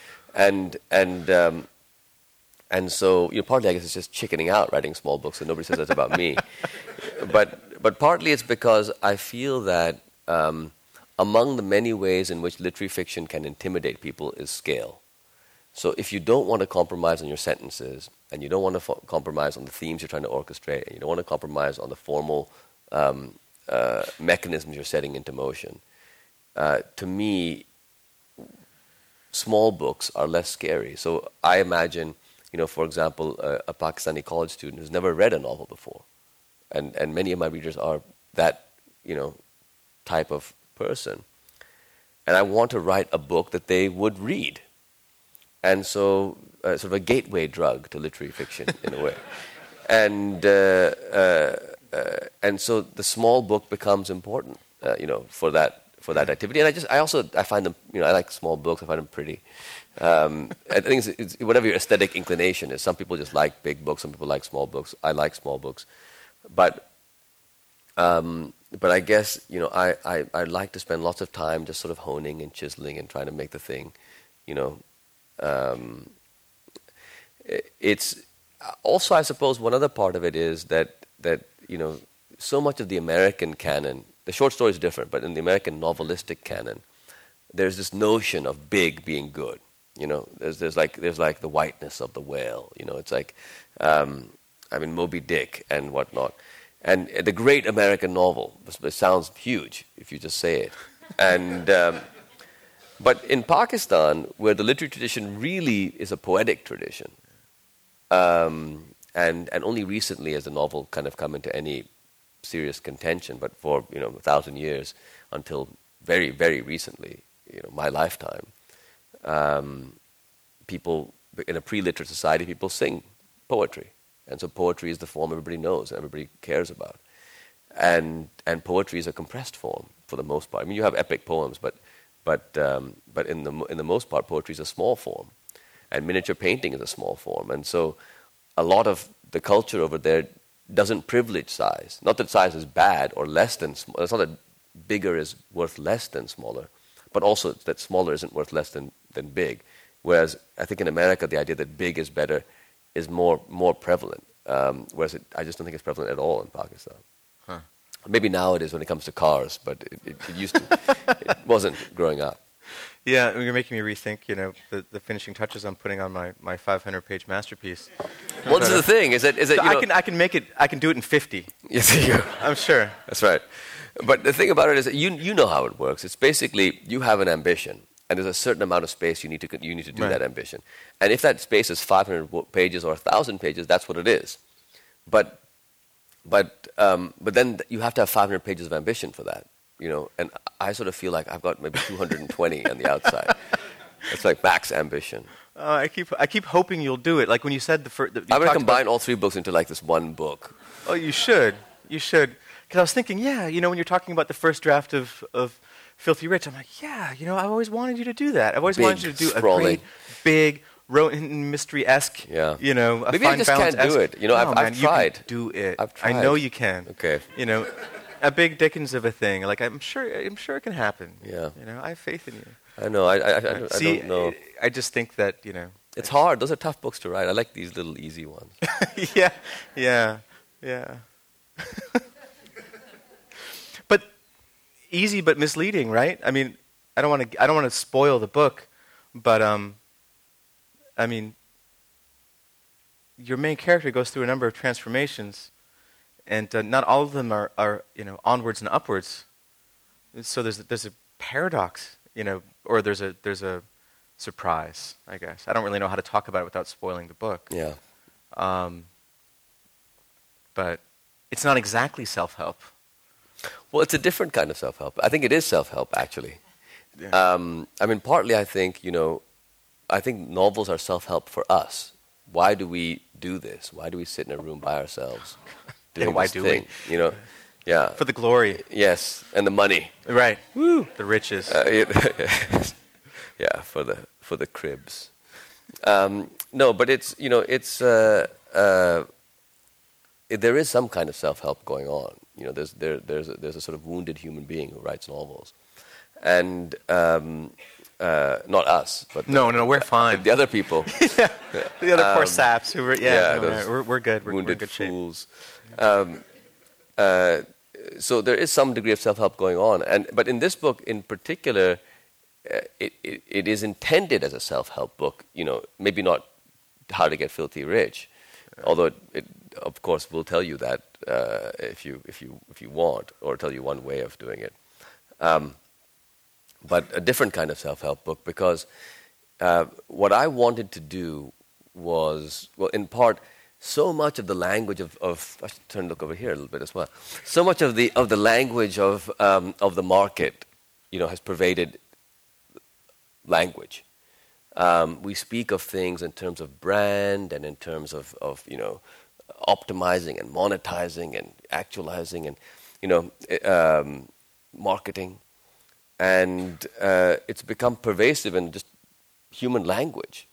and so partly I guess it's just chickening out writing small books, and nobody says that about me, but partly it's because I feel that among the many ways in which literary fiction can intimidate people is scale. So if you don't want to compromise on your sentences, and you don't want to compromise on the themes you're trying to orchestrate, and you don't want to compromise on the formal mechanisms you're setting into motion, to me, small books are less scary. So I imagine, for example, a Pakistani college student who's never read a novel before, and many of my readers are that, type of person, and I want to write a book that they would read, and so sort of a gateway drug to literary fiction in a way, and so the small book becomes important, for that activity. And I find them, I like small books. I find them pretty. I think it's whatever your aesthetic inclination is. Some people just like big books. Some people like small books. I like small books, but I guess I like to spend lots of time just sort of honing and chiseling and trying to make the thing, It's also, I suppose, one other part of it is that so much of the American canon, the short story is different, but in the American novelistic canon, there's this notion of big being good. There's like the whiteness of the whale. It's like Moby Dick and whatnot. And the great American novel, it sounds huge if you just say it. And but in Pakistan, where the literary tradition really is a poetic tradition, and only recently has the novel kind of come into any serious contention, but for 1,000 years until very, very recently, my lifetime, people in a pre-literate society, people sing poetry. And so poetry is the form everybody knows, everybody cares about. And poetry is a compressed form for the most part. I mean, you have epic poems, but in the most part, poetry is a small form. and miniature painting is a small form. And so a lot of the culture over there doesn't privilege size. Not that size is bad or less than small. It's not that bigger is worth less than smaller, but also that smaller isn't worth less than big. Whereas I think in America, the idea that big is better is more prevalent. Whereas I just don't think it's prevalent at all in Pakistan. Huh. Maybe now it is when it comes to cars, but it used to. It wasn't growing up. Yeah, you're making me rethink, the finishing touches I'm putting on my 500-page masterpiece. Well, this is the thing, is that so I can do it in 50. Yes, you. I'm sure. That's right. But the thing about it is that you know how it works. It's basically you have an ambition, and there's a certain amount of space you need to do Right. that ambition. And if that space is 500 pages or 1,000 pages, that's what it is. But then you have to have 500 pages of ambition for that, And I sort of feel like I've got maybe 220 on the outside. It's like max ambition. I keep hoping you'll do it. Like when you said I'm going to combine all 3 books into like this one book. Oh, you should. Because I was thinking, when you're talking about the first draft of Filthy Rich, I'm like, I've always wanted you to do that. I've always wanted you to do sprawling. a great, big, mystery-esque, Yeah. A Maybe I fine just can't balance-esque. do it. I've tried. You can do it. I've tried. I know you can. Okay. A big Dickens of a thing. Like I'm sure it can happen. Yeah. I have faith in you. I know. I See, don't know. I just think that It's hard. Those are tough books to write. I like these little easy ones. yeah. But easy, but misleading, right? I mean, I don't want to spoil the book, but I mean, your main character goes through a number of transformations, and not all of them are onwards and upwards. So there's a paradox, or there's a surprise, I guess. I don't really know how to talk about it without spoiling the book. Yeah. But it's not exactly self-help. Well, it's a different kind of self-help. I think it is self-help, actually. Yeah. Partly I think, I think novels are self-help for us. Why do we do this? Why do we sit in a room by ourselves doing why this do thing? Yeah. For the glory. Yes, and the money. Right. Woo. The riches. Yeah, for the cribs. No, but there is some kind of self-help going on. There's a sort of wounded human being who writes novels, and not us, but No, we're fine. the other people. The other poor saps who were those we're good. We're in wounded good shape. fools. So there is some degree of self-help going on, but in this book in particular, it is intended as a self-help book. Maybe not how to get filthy rich, although it of course will tell you that if you want, or tell you one way of doing it. But a different kind of self-help book, because what I wanted to do was, well, in part, so much of the language of I should turn and look over here a little bit as well. So much of the language of the market, has pervaded language. We speak of things in terms of brand and in terms of optimizing and monetizing and actualizing and marketing, and it's become pervasive in just human language.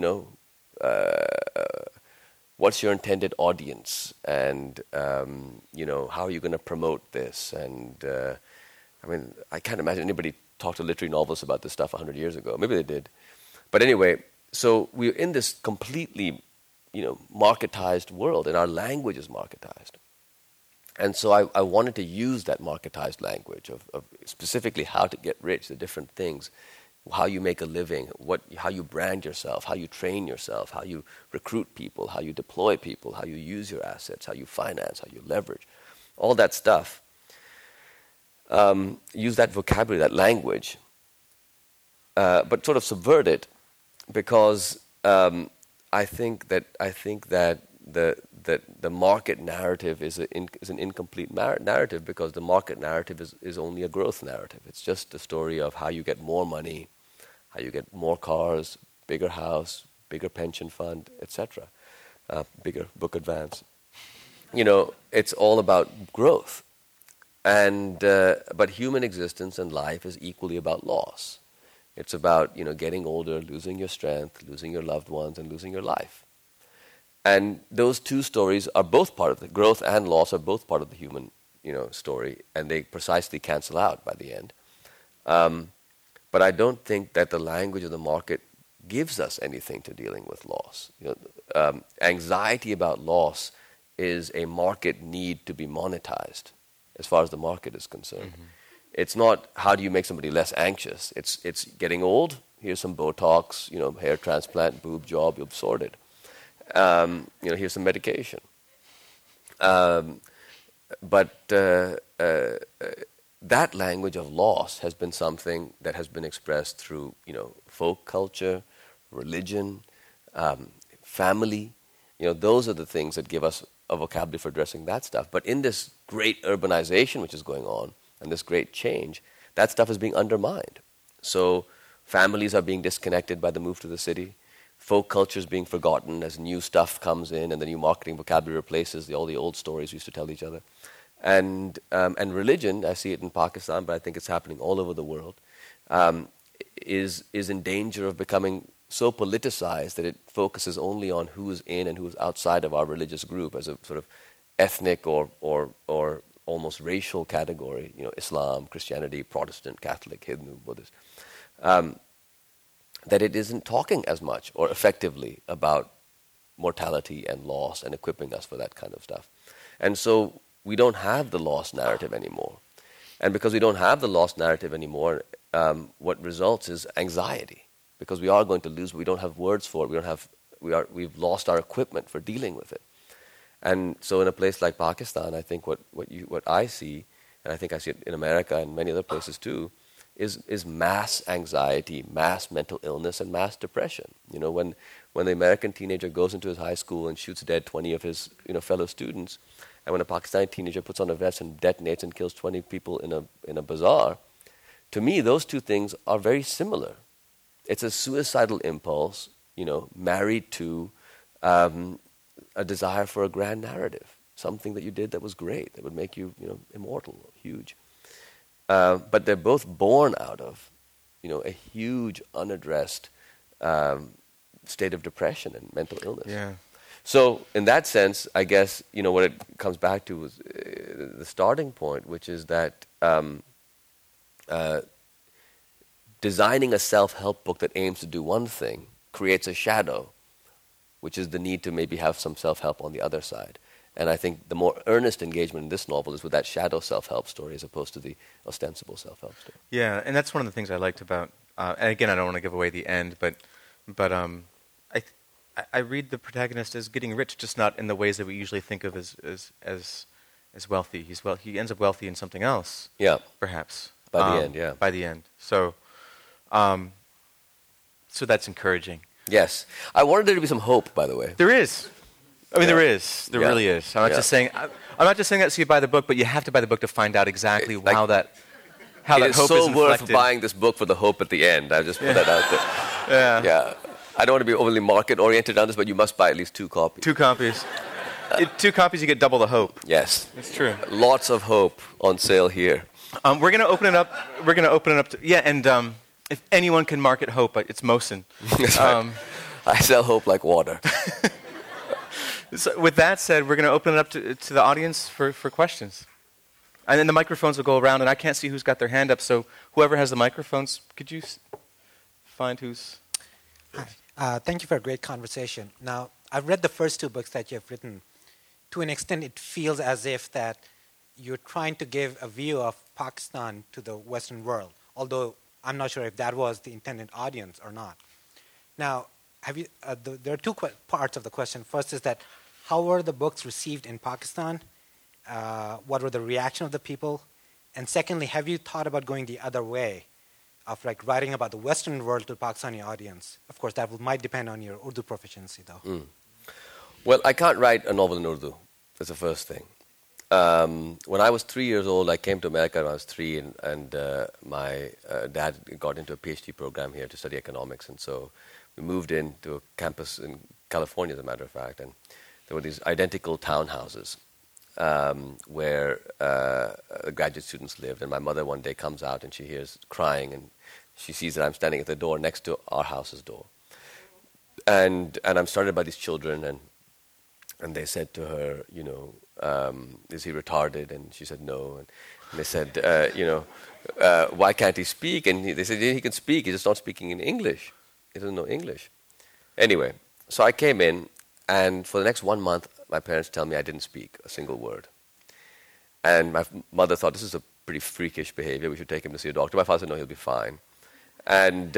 What's your intended audience, and how are you going to promote this? And I can't imagine anybody talked to literary novelists about this stuff 100 years ago. Maybe they did, but anyway. So we're in this completely, marketized world, and our language is marketized. And so I wanted to use that marketized language of specifically how to get rich, the different things, how you make a living, how you brand yourself, how you train yourself, how you recruit people, how you deploy people, how you use your assets, how you finance, how you leverage, all that stuff. Use that vocabulary, that language, but sort of subvert it, because I think that the market narrative is an incomplete narrative, because the market narrative is only a growth narrative. It's just a story of how you get more money, how you get more cars, bigger house, bigger pension fund, etc., bigger book advance. It's all about growth, and but human existence and life is equally about loss. It's about, getting older, losing your strength, losing your loved ones, and losing your life. And those two stories are both part of the growth and loss are both part of the human, story, and they precisely cancel out by the end. But I don't think that the language of the market gives us anything to dealing with loss. Anxiety about loss is a market need to be monetized, as far as the market is concerned. Mm-hmm. It's not how do you make somebody less anxious. It's getting old. Here's some Botox, hair transplant, boob job. You've sorted. Here's some medication. But that language of loss has been something that has been expressed through, folk culture, religion, family. Those are the things that give us a vocabulary for addressing that stuff. But in this great urbanization which is going on, and this great change, that stuff is being undermined. So families are being disconnected by the move to the city. Folk culture is being forgotten as new stuff comes in and the new marketing vocabulary replaces all the old stories we used to tell each other. And religion, I see it in Pakistan, but I think it's happening all over the world, is in danger of becoming so politicized that it focuses only on who's in and who's outside of our religious group as a sort of ethnic or almost racial category, Islam, Christianity, Protestant, Catholic, Hindu, Buddhist, that it isn't talking as much or effectively about mortality and loss and equipping us for that kind of stuff. And so we don't have the loss narrative anymore. And because we don't have the loss narrative anymore, what results is anxiety, because we are going to lose, we don't have words for it, we've lost our equipment for dealing with it. And so in a place like Pakistan, I think what I see, and I think I see it in America and many other places too, is mass anxiety, mass mental illness, and mass depression. When the American teenager goes into his high school and shoots dead 20 of his fellow students, and when a Pakistani teenager puts on a vest and detonates and kills 20 people in a bazaar, to me those two things are very similar. It's a suicidal impulse, married to a desire for a grand narrative, something that you did that was great, that would make you, immortal, huge. But they're both born out of, a huge unaddressed state of depression and mental illness. Yeah. So in that sense, I guess, what it comes back to is the starting point, which is that designing a self-help book that aims to do one thing creates a shadow, which is the need to maybe have some self-help on the other side. And I think the more earnest engagement in this novel is with that shadow self-help story as opposed to the ostensible self-help story. Yeah, and that's one of the things I liked about, and again, I don't want to give away the end, but I read the protagonist as getting rich, just not in the ways that we usually think of as wealthy. He ends up wealthy in something else. Yeah. Perhaps. By the end, yeah. By the end. So that's encouraging. Yes. I wanted there to be some hope, by the way. There is. I mean, there is. There really is. I'm not just saying that so you buy the book, but you have to buy the book to find out exactly how that hope is inflected. It's so worth buying this book for the hope at the end. I just put that out there. Yeah. I don't want to be overly market-oriented on this, but you must buy at least 2 copies. 2 copies. 2 copies, you get double the hope. Yes. It's true. Lots of hope on sale here. We're going to open it up. We're going to open it up to, and if anyone can market hope, it's Mohsin. That's right. I sell hope like water. So with that said, we're going to open it up to the audience for questions. And then the microphones will go around, and I can't see who's got their hand up, so whoever has the microphones, could you find who's... Hi. Thank you for a great conversation. Now, I've read the first 2 books that you've written. To an extent, it feels as if that you're trying to give a view of Pakistan to the Western world, although I'm not sure if that was the intended audience or not. Now, there are 2 parts of the question. First is that how were the books received in Pakistan? What were the reaction of the people? And secondly, have you thought about going the other way, of writing about the Western world to the Pakistani audience? Of course, that might depend on your Urdu proficiency, though. Well, I can't write a novel in Urdu. That's the first thing. When I was 3 years old, I came to America when I was 3, and my dad got into a PhD program here to study economics, and so we moved into a campus in California, as a matter of fact, and there were these identical townhouses where graduate students lived, and my mother one day comes out and she hears crying and She sees that I'm standing at the door next to our house's door. And I'm surrounded by these children, and they said to her, is he retarded? And she said no. And they said, why can't he speak? And they said, he can speak, he's just not speaking in English. He doesn't know English. Anyway, so I came in, and for the next 1 month, my parents tell me I didn't speak a single word. And my mother thought, this is a pretty freakish behavior, we should take him to see a doctor. My father said, no, he'll be fine. And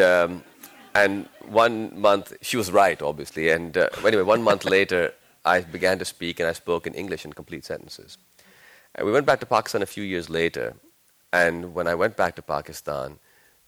1 month, she was right, obviously. And anyway, 1 month later, I began to speak, and I spoke in English in complete sentences. And we went back to Pakistan a few years later. And when I went back to Pakistan,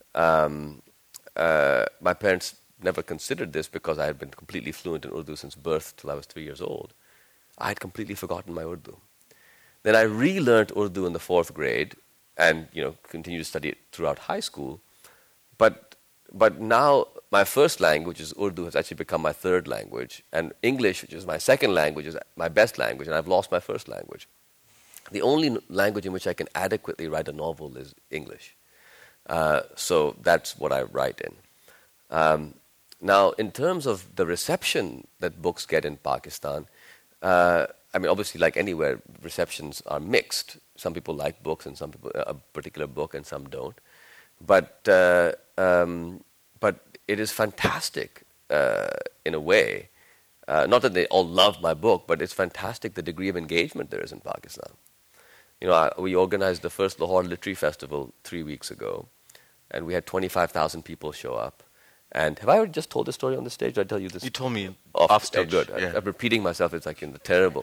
my parents never considered this because I had been completely fluent in Urdu since birth till I was 3 years old. I had completely forgotten my Urdu. Then I relearned Urdu in the 4th grade and continued to study it throughout high school. But now my first language is Urdu has actually become my 3rd language, and English, which is my 2nd language, is my best language, and I've lost my first language. The only language in which I can adequately write a novel is English. So that's what I write in. Now, in terms of the reception that books get in Pakistan, obviously, like anywhere, receptions are mixed. Some people like books, and some people a particular book, and some don't. But it is fantastic in a way. Not that they all love my book, but it's fantastic the degree of engagement there is in Pakistan. We organized the first Lahore Literary Festival 3 weeks ago, and we had 25,000 people show up. And have I already just told this story on the stage? Or did I tell you this? You told me off stage. Oh, good. Yeah. I'm repeating myself. It's like terrible.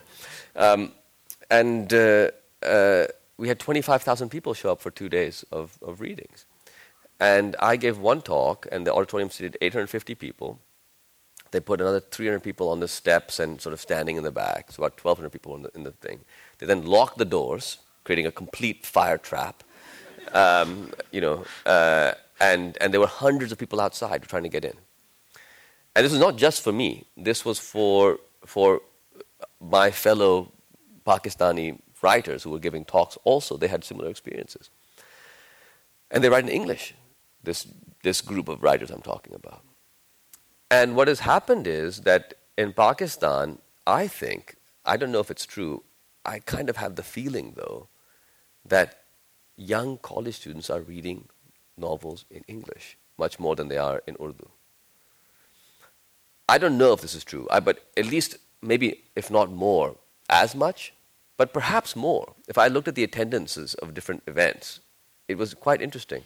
We had 25,000 people show up for 2 days of readings. And I gave one talk, and the auditorium seated 850 people. They put another 300 people on the steps and sort of standing in the back, so about 1,200 people in the thing. They then locked the doors, creating a complete fire trap. And there were hundreds of people outside trying to get in. And this was not just for me. This was for my fellow Pakistani writers who were giving talks also. They had similar experiences. And they write in English, this group of writers I'm talking about. And what has happened is that in Pakistan, I think, I don't know if it's true, I kind of have the feeling, though, that young college students are reading novels in English much more than they are in Urdu. I don't know if this is true, but at least maybe, if not more, as much, but perhaps more. If I looked at the attendances of different events, it was quite interesting.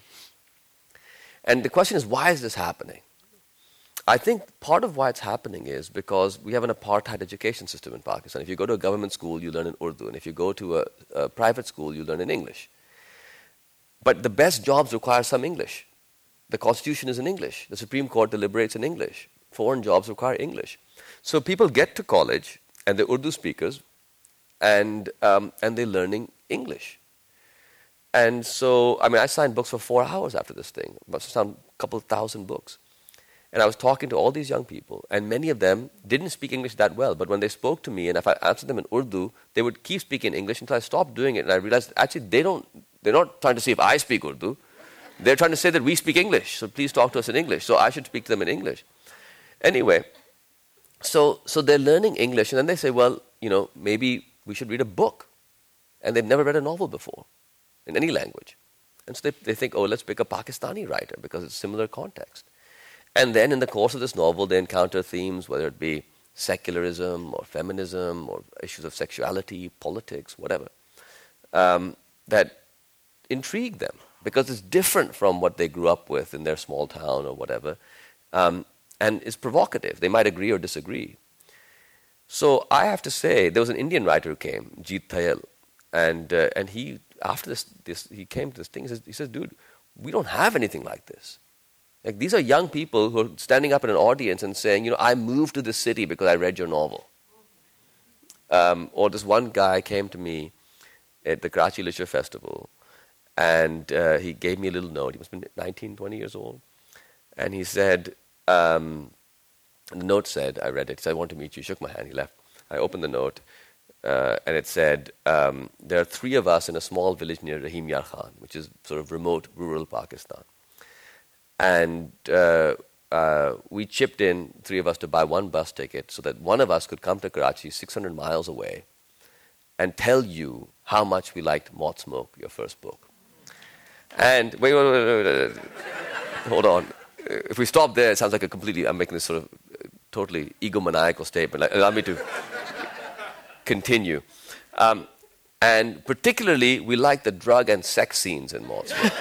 And the question is, why is this happening? I think part of why it's happening is because we have an apartheid education system in Pakistan. If you go to a government school, you learn in Urdu, and if you go to a private school, you learn in English. But the best jobs require some English. The Constitution is in English. The Supreme Court deliberates in English. Foreign jobs require English. So people get to college, and they're Urdu speakers, and they're learning English. And so, I signed books for 4 hours after this thing. I must have signed a couple thousand books. And I was talking to all these young people, and many of them didn't speak English that well, but when they spoke to me, and if I answered them in Urdu, they would keep speaking English until I stopped doing it, and I realized, actually, they're not trying to see if I speak Urdu. They're trying to say that we speak English, so please talk to us in English. So I should speak to them in English. Anyway, so they're learning English, and then they say, well, maybe we should read a book. And they've never read a novel before in any language. And so they think, let's pick a Pakistani writer because it's similar context. And then in the course of this novel, they encounter themes, whether it be secularism or feminism or issues of sexuality, politics, whatever, that intrigue them because it's different from what they grew up with in their small town or whatever, and is provocative. They might agree or disagree. So I have to say, there was an Indian writer who came, Jeet Thayal, and he, after this, he came to this thing, he says, dude, we don't have anything like this. Like, these are young people who are standing up in an audience and saying, I moved to this city because I read your novel. Or this one guy came to me at the Karachi Literature Festival, and he gave me a little note. He must have been 19, 20 years old. And he said, the note said, I read it, he said, I want to meet you. He shook my hand, he left. I opened the note, and it said, there are 3 of us in a small village near Rahim Yar Khan, which is sort of remote, rural Pakistan. And we chipped in, 3 of us, to buy one bus ticket so that one of us could come to Karachi, 600 miles away, and tell you how much we liked Moth Smoke, your first book. And wait. Hold on. If we stop there, it sounds like I'm making this sort of totally egomaniacal statement. Allow me to continue. And particularly, we like the drug and sex scenes in Moth Smoke.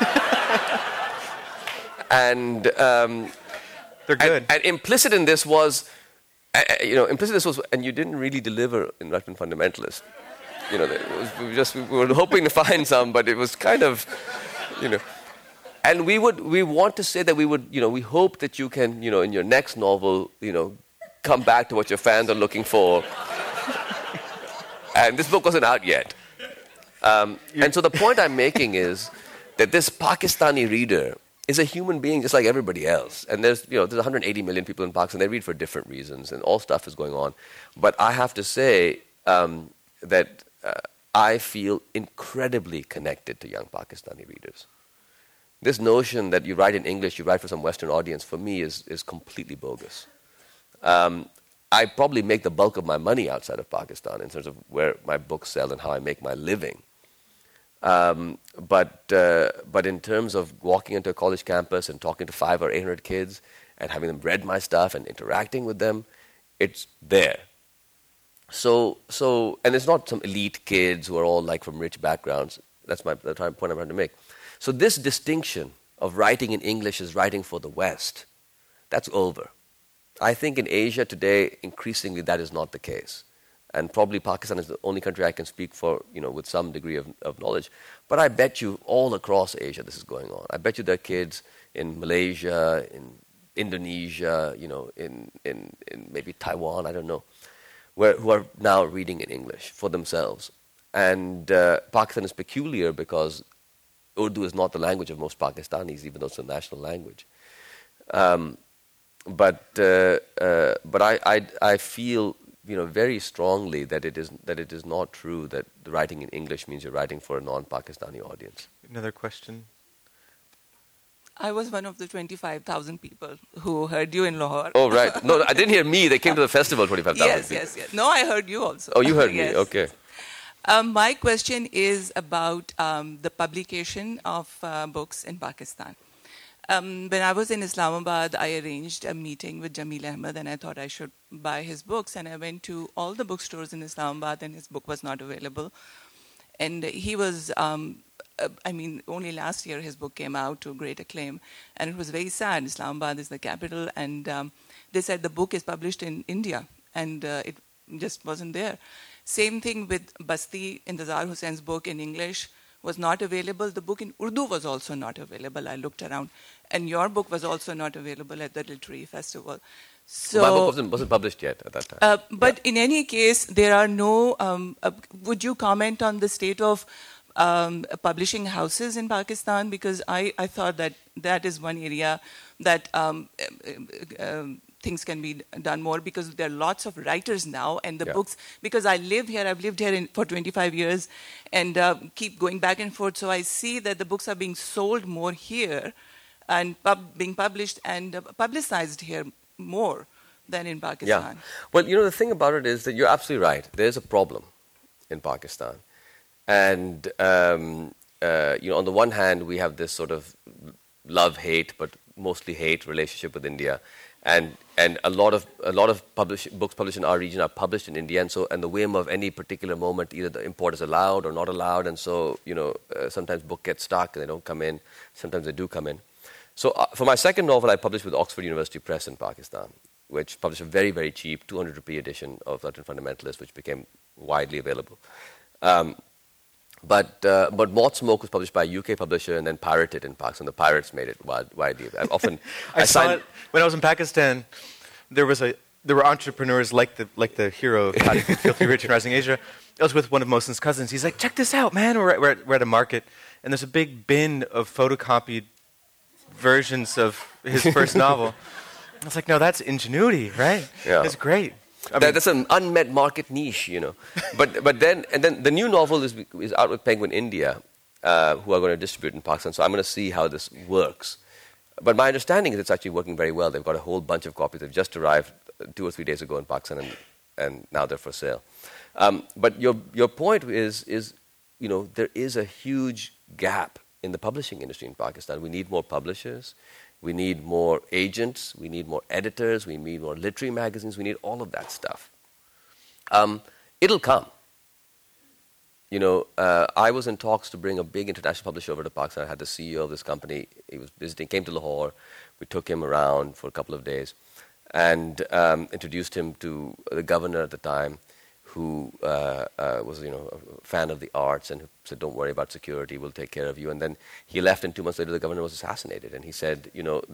And they're good. And implicit in this was, and you didn't really deliver in Right Wing Fundamentalist. We were hoping to find some, but it was kind of, And we want to say that we hope that you can, in your next novel, come back to what your fans are looking for. And this book wasn't out yet. And so the point I'm making is that this Pakistani reader is a human being just like everybody else. And there's 180 million people in Pakistan. They read for different reasons, and all stuff is going on. But I have to say that I feel incredibly connected to young Pakistani readers. This notion that you write in English, you write for some Western audience, for me is completely bogus. I probably make the bulk of my money outside of Pakistan in terms of where my books sell and how I make my living. But in terms of walking into a college campus and talking to 500 or 800 kids and having them read my stuff and interacting with them, it's there. So and it's not some elite kids who are all like from rich backgrounds. That's the point I'm trying to make. So this distinction of writing in English as writing for the West, that's over. I think in Asia today, increasingly that is not the case. And probably Pakistan is the only country I can speak for, with some degree of knowledge. But I bet you all across Asia this is going on. I bet you there are kids in Malaysia, in Indonesia, in maybe Taiwan, I don't know, who are now reading in English for themselves. And Pakistan is peculiar because Urdu is not the language of most Pakistanis, even though it's a national language. But I feel very strongly that it is not true that the writing in English means you're writing for a non-Pakistani audience. Another question. I was one of the 25,000 people who heard you in Lahore. Oh, right. No, I didn't hear me. They came to the festival, 25,000 people. Yes. No, I heard you also. Oh, you heard yes. me. Okay. My question is about the publication of books in Pakistan. When I was in Islamabad, I arranged a meeting with Jamil Ahmed, and I thought I should buy his books. And I went to all the bookstores in Islamabad, and his book was not available. And he was, only last year his book came out to great acclaim. And it was very sad. Islamabad is the capital, and they said the book is published in India, and it just wasn't there. Same thing with Basti, Intezar Hussein's book in English was not available. The book in Urdu was also not available. I looked around. And your book was also not available at the literary festival. So, my book wasn't published yet at that time. But in any case, there are no... would you comment on the state of publishing houses in Pakistan? Because I thought that is one area that things can be done more, because there are lots of writers now, and the books, because I've lived here for 25 years and keep going back and forth, so I see that the books are being sold more here and being published and publicized here more than in Pakistan. Yeah. Well, the thing about it is that you're absolutely right. There's a problem in Pakistan. And, on the one hand, we have this sort of love-hate, but mostly hate relationship with India. And a lot of books published in our region are published in India, and the whim of any particular moment, either the import is allowed or not allowed, and so sometimes book gets stuck and they don't come in. Sometimes they do come in. So for my second novel, I published with Oxford University Press in Pakistan, which published a very, very cheap 200 rupee edition of Right Wing Fundamentalist, which became widely available. But Moth Smoke was published by a UK publisher and then pirated in Pakistan. The pirates made it widely available. I saw it when I was in Pakistan. There were entrepreneurs like the hero of How to Get Filthy Rich in Rising Asia. I was with one of Mohsin's cousins. He's like, "Check this out, man! We're at a market, and there's a big bin of photocopied versions of his first novel." I was like, "No, that's ingenuity, right? Yeah. That's great." That's an unmet market niche, But then the new novel is out with Penguin India, who are going to distribute in Pakistan. So I'm going to see how this works. But my understanding is it's actually working very well. They've got a whole bunch of copies. They've just arrived 2 or 3 days ago in Pakistan, and now they're for sale. But your point is there is a huge gap in the publishing industry in Pakistan. We need more publishers. We need more agents. We need more editors. We need more literary magazines. We need all of that stuff. It'll come. I was in talks to bring a big international publisher over to Pakistan. I had the CEO of this company. He was visiting, came to Lahore. We took him around for a couple of days and introduced him to the governor at the time, who was a fan of the arts and who said, "Don't worry about security, we'll take care of you." And then he left, and 2 months later the governor was assassinated. And he said,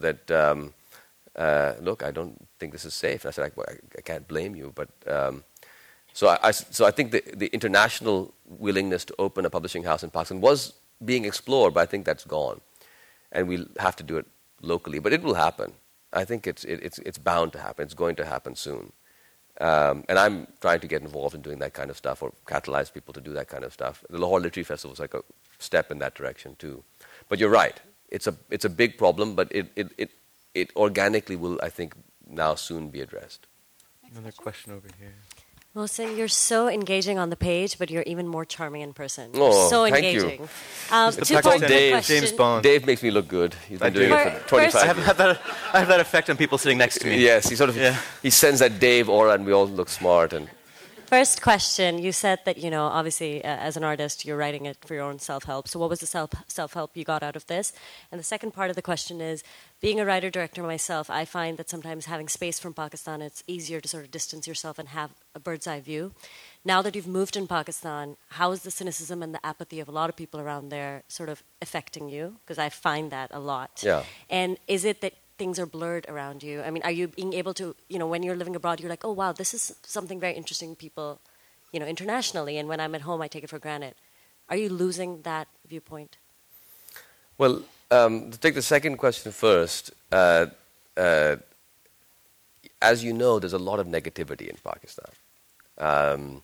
look, I don't think this is safe. And I said, I can't blame you. But so I think the international willingness to open a publishing house in Pakistan was being explored, but I think that's gone. And we'll have to do it locally. But it will happen. I think it's bound to happen. It's going to happen soon. And I'm trying to get involved in doing that kind of stuff or catalyze people to do that kind of stuff. The Lahore Literary Festival is like a step in that direction too. But you're right. It's a big problem, but it organically will, I think, now soon be addressed. Another question over here. Mohsin, you're so engaging on the page, but you're even more charming in person. Oh, you're so thank engaging. you. Two-part Dave, question. James Bond. Dave makes me look good. He's been doing it for 25 I years. have that effect on people sitting next to me. Yes, he sends that Dave aura, and we all look smart. And First question, you said that, obviously, as an artist, you're writing it for your own self-help. So what was the self-help you got out of this? And the second part of the question is, being a writer-director myself, I find that sometimes having space from Pakistan, it's easier to sort of distance yourself and have a bird's-eye view. Now that you've moved in Pakistan, how is the cynicism and the apathy of a lot of people around there sort of affecting you? Because I find that a lot. Yeah. And is it that things are blurred around you? I mean, are you being able to, when you're living abroad, you're like, oh, wow, this is something very interesting to people, internationally, and when I'm at home, I take it for granted. Are you losing that viewpoint? Well, to take the second question first, as you know, there's a lot of negativity in Pakistan.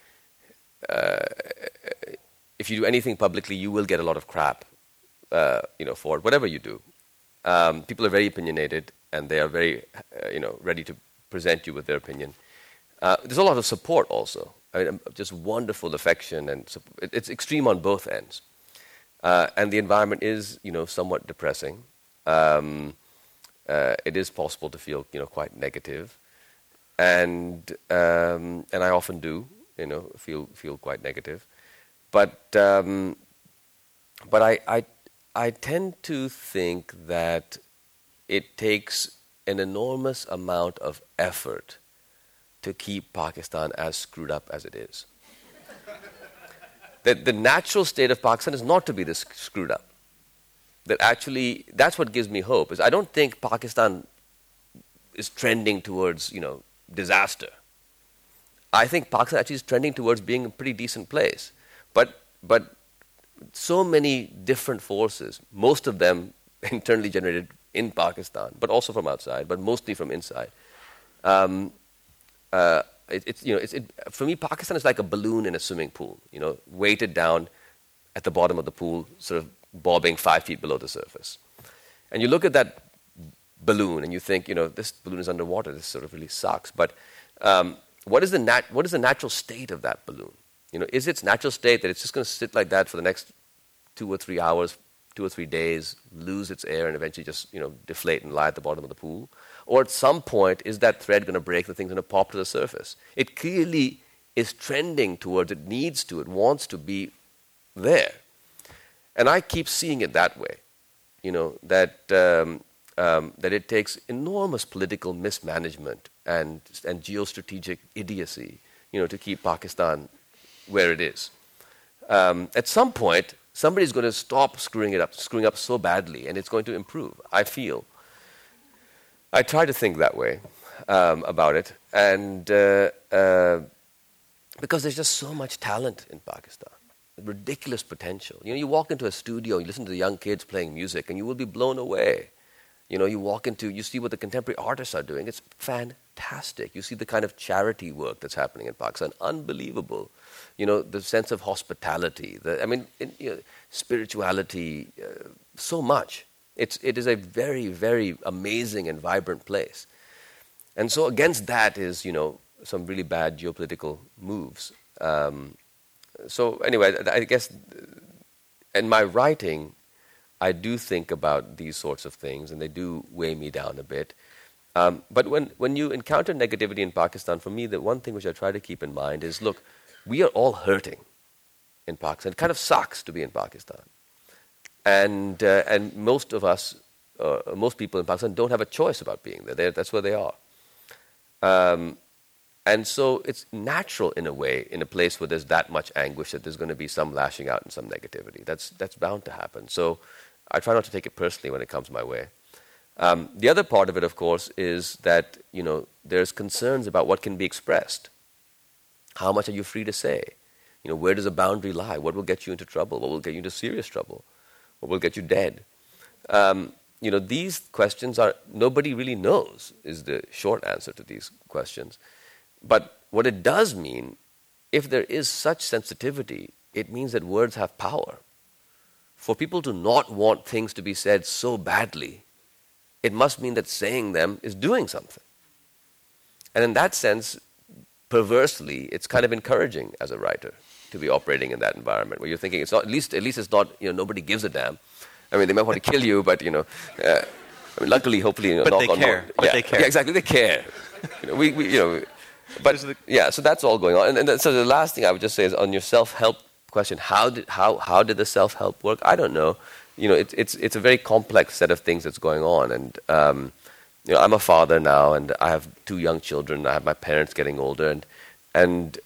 If you do anything publicly, you will get a lot of crap, for it, whatever you do. People are very opinionated, and they are very, ready to present you with their opinion. There's a lot of support also. I mean, just wonderful affection, and it's extreme on both ends. And the environment is, somewhat depressing. It is possible to feel, quite negative, and I often do, feel quite negative. But I tend to think that it takes an enormous amount of effort to keep Pakistan as screwed up as it is. The natural state of Pakistan is not to be this screwed up. That's what gives me hope. Is I don't think Pakistan is trending towards, disaster. I think Pakistan actually is trending towards being a pretty decent place. But so many different forces, most of them internally generated in Pakistan, but also from outside, but mostly from inside. For me, Pakistan is like a balloon in a swimming pool, weighted down at the bottom of the pool, sort of bobbing 5 feet below the surface. And you look at that balloon and you think, this balloon is underwater, this sort of really sucks. But what is the natural state of that balloon? Is its natural state that it's just going to sit like that for the next 2 or 3 hours, 2 or 3 days, lose its air, and eventually just, deflate and lie at the bottom of the pool? Or at some point, is that thread going to break, the thing's going to pop to the surface? It clearly is trending towards, it needs to, it wants to be there. And I keep seeing it that way, that it takes enormous political mismanagement and geostrategic idiocy, to keep Pakistan where it is. At some point, somebody's going to stop screwing up so badly, and it's going to improve, I feel. I try to think that way about it, and because there's just so much talent in Pakistan, ridiculous potential. You walk into a studio, you listen to the young kids playing music, and you will be blown away. You see what the contemporary artists are doing. It's fantastic. You see the kind of charity work that's happening in Pakistan, unbelievable. The sense of hospitality, spirituality, so much. It is a very, very amazing and vibrant place. And so against that is, some really bad geopolitical moves. So anyway, I guess in my writing, I do think about these sorts of things, and they do weigh me down a bit. But when you encounter negativity in Pakistan, for me, the one thing which I try to keep in mind is, look, we are all hurting in Pakistan. It kind of sucks to be in Pakistan. And most of us, most people in Pakistan don't have a choice about being there. That's where they are. And so it's natural in a way, in a place where there's that much anguish, that there's going to be some lashing out and some negativity. That's bound to happen. So I try not to take it personally when it comes my way. The other part of it, of course, is that, there's concerns about what can be expressed. How much are you free to say? Where does the boundary lie? What will get you into trouble? What will get you into serious trouble? What will get you dead? These questions nobody really knows, is the short answer to these questions. But what it does mean, if there is such sensitivity, it means that words have power. For people to not want things to be said so badly, it must mean that saying them is doing something. And in that sense, perversely, it's kind of encouraging as a writer to be operating in that environment where you're thinking it's not, at least it's not, nobody gives a damn. I mean, they might want to kill you, but luckily, hopefully, but knock they on care. wood. But they care. Yeah, exactly, they care. But so that's all going on. And so the last thing I would just say is on your self-help question: how did the self-help work? I don't know. It's a very complex set of things that's going on, and I'm a father now, and I have 2 young children. I have my parents getting older, and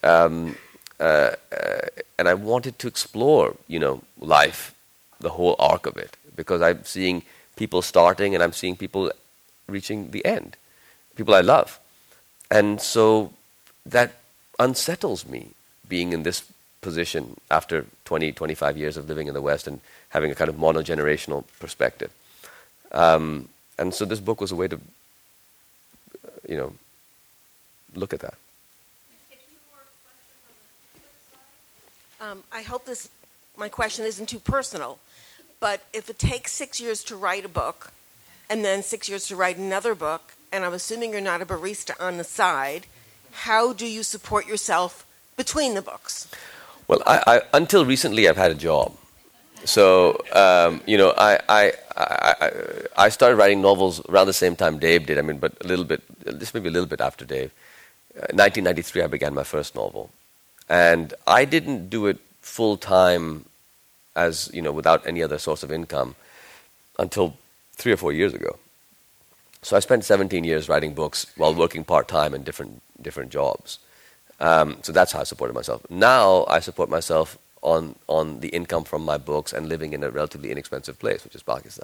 I wanted to explore, life, the whole arc of it, because I'm seeing people starting, and I'm seeing people reaching the end, people I love. And so that unsettles me, being in this position after 20, 25 years of living in the West and having a kind of mono-generational perspective. And so this book was a way to, look at that. I hope my question isn't too personal, but if it takes 6 years to write a book and then 6 years to write another book, and I'm assuming you're not a barista on the side, how do you support yourself between the books? Well, I until recently, I've had a job. So, I started writing novels around the same time Dave did. But this may be a little bit after Dave. 1993, I began my first novel. And I didn't do it full time as, without any other source of income until 3 or 4 years ago. So I spent 17 years writing books while working part-time in different jobs. So that's how I supported myself. Now I support myself on the income from my books and living in a relatively inexpensive place, which is Pakistan.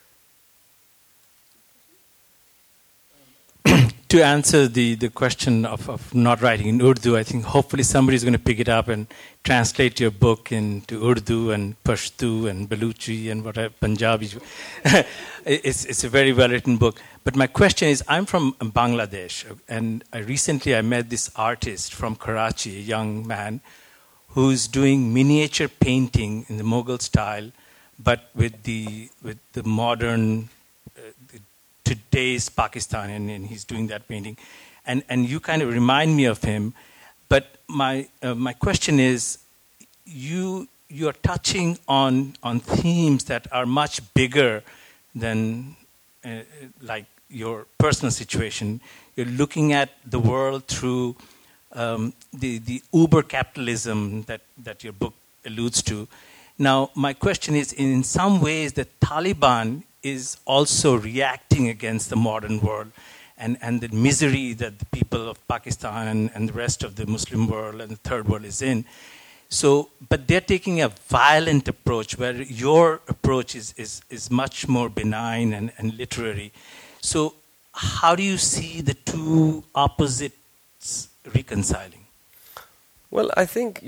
To answer the question of not writing in Urdu, I think hopefully somebody's going to pick it up and translate your book into Urdu and Pashto and Baluchi and whatever, Punjabi. It's a very well-written book. But my question is, I'm from Bangladesh, and recently I met this artist from Karachi, a young man, who's doing miniature painting in the Mughal style, but with the modern today's Pakistan, and he's doing that painting, and you kind of remind me of him. But my question is, you're touching on themes that are much bigger than like your personal situation. You're looking at the world through the uber capitalism that your book alludes to. Now, my question is, in some ways, the Taliban is also reacting against the modern world and the misery that the people of Pakistan and the rest of the Muslim world and the third world is in. So, but they're taking a violent approach, where your approach is much more benign and literary. So how do you see the two opposites reconciling? Well, I think,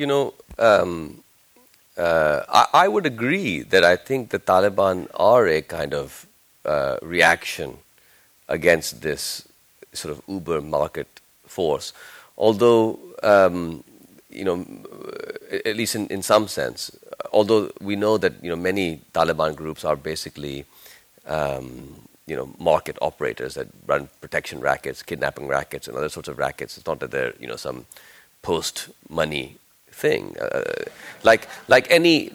I would agree that I think the Taliban are a kind of reaction against this sort of uber market force. Although, at least in some sense, although we know that, many Taliban groups are basically market operators that run protection rackets, kidnapping rackets, and other sorts of rackets. It's not that they're, some post-money thing. Like any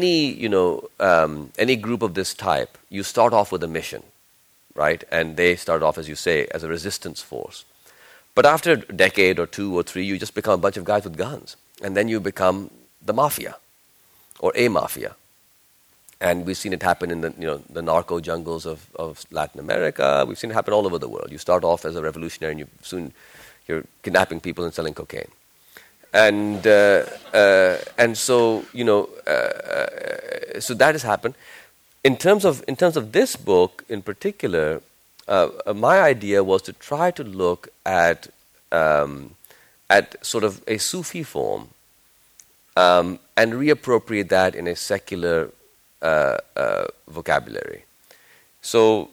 group of this type, you start off with a mission, right? And they start off, as you say, as a resistance force. But after a decade or 2 or 3, you just become a bunch of guys with guns. And then you become the mafia, or a mafia. And we've seen it happen in the narco jungles of Latin America. We've seen it happen all over the world. You start off as a revolutionary, and you're kidnapping people and selling cocaine. And so so that has happened. In terms of this book in particular, my idea was to try to look at sort of a Sufi form and reappropriate that in a secular vocabulary. So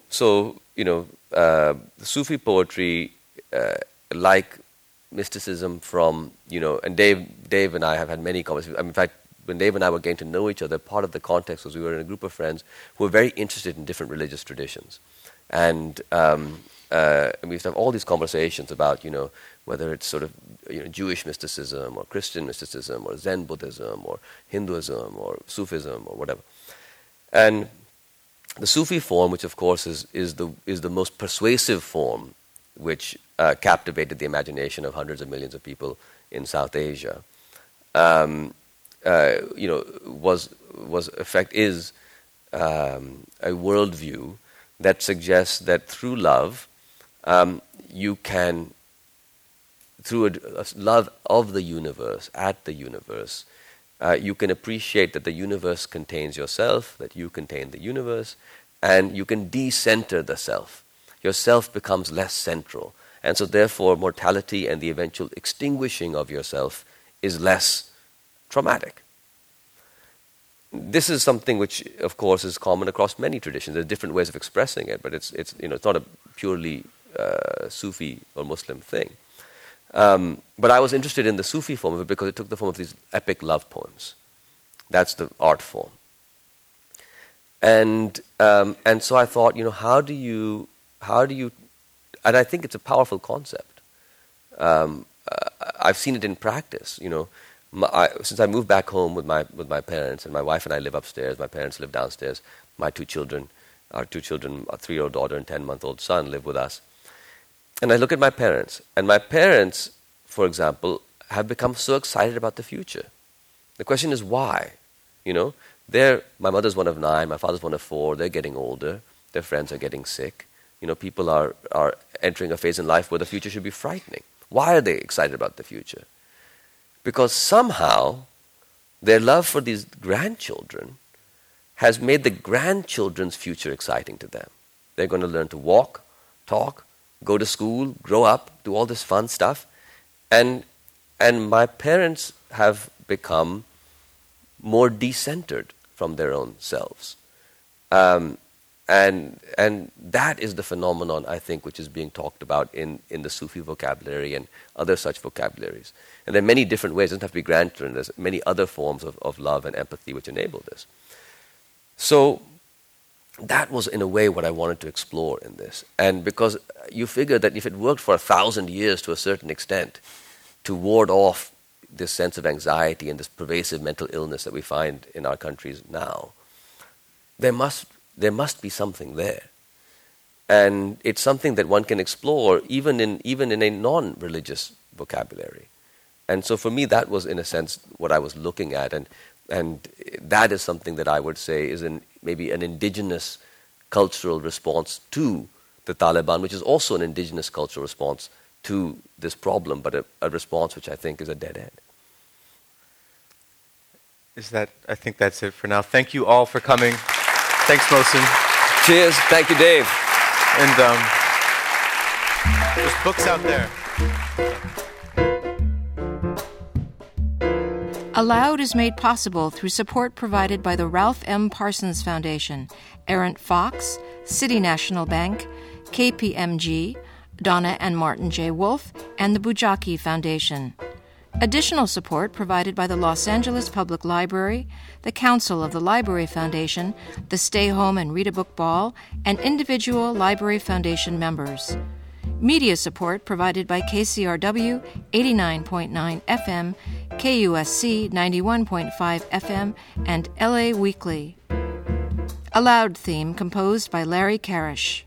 Sufi poetry, like mysticism from, and Dave and I have had many conversations. In fact, when Dave and I were getting to know each other, part of the context was we were in a group of friends who were very interested in different religious traditions. And we used to have all these conversations about, whether it's sort of Jewish mysticism or Christian mysticism or Zen Buddhism or Hinduism or Sufism or whatever. And the Sufi form, which of course is the most persuasive form, which captivated the imagination of hundreds of millions of people in South Asia, is a worldview that suggests that through love, you can, through a love of the universe, at the universe, you can appreciate that the universe contains yourself, that you contain the universe, and you can decenter the self. Your self becomes less central. And so therefore mortality and the eventual extinguishing of yourself is less traumatic. This is something which, of course, is common across many traditions. There are different ways of expressing it, but it's not a purely Sufi or Muslim thing. But I was interested in the Sufi form of it because it took the form of these epic love poems. That's the art form. And so I thought, how do you, and I think it's a powerful concept. I've seen it in practice. Since I moved back home with my parents, and my wife and I live upstairs, my parents live downstairs. Our two children, a 3-year-old daughter and 10-month-old son, live with us. And I look at my parents, and my parents, for example, have become so excited about the future. The question is why? My mother's one of 9, my father's one of 4. They're getting older. Their friends are getting sick. People are entering a phase in life where the future should be frightening. Why are they excited about the future? Because somehow their love for these grandchildren has made the grandchildren's future exciting to them. They're going to learn to walk, talk, go to school, grow up, do all this fun stuff. And my parents have become more decentered from their own selves. And that is the phenomenon, I think, which is being talked about in the Sufi vocabulary and other such vocabularies. And there are many different ways. It doesn't have to be grandchildren. There's many other forms of love and empathy which enable this. So that was, in a way, what I wanted to explore in this. And because you figure that if it worked for 1,000 years to a certain extent to ward off this sense of anxiety and this pervasive mental illness that we find in our countries now, there must be something there. And it's something that one can explore even in a non-religious vocabulary. And so for me, that was, in a sense, what I was looking at. And that is something that I would say is maybe an indigenous cultural response to the Taliban, which is also an indigenous cultural response to this problem, but a response which I think is a dead end. I think that's it for now. Thank you all for coming. Thanks, Mohsin. Cheers. Thank you, Dave. And there's books out there. Aloud is made possible through support provided by the Ralph M. Parsons Foundation, Errant Fox, City National Bank, KPMG, Donna and Martin J. Wolf, and the Bujaki Foundation. Additional support provided by the Los Angeles Public Library, the Council of the Library Foundation, the Stay Home and Read a Book Ball, and individual Library Foundation members. Media support provided by KCRW 89.9 FM, KUSC 91.5 FM, and LA Weekly. A Loud theme composed by Larry Karish.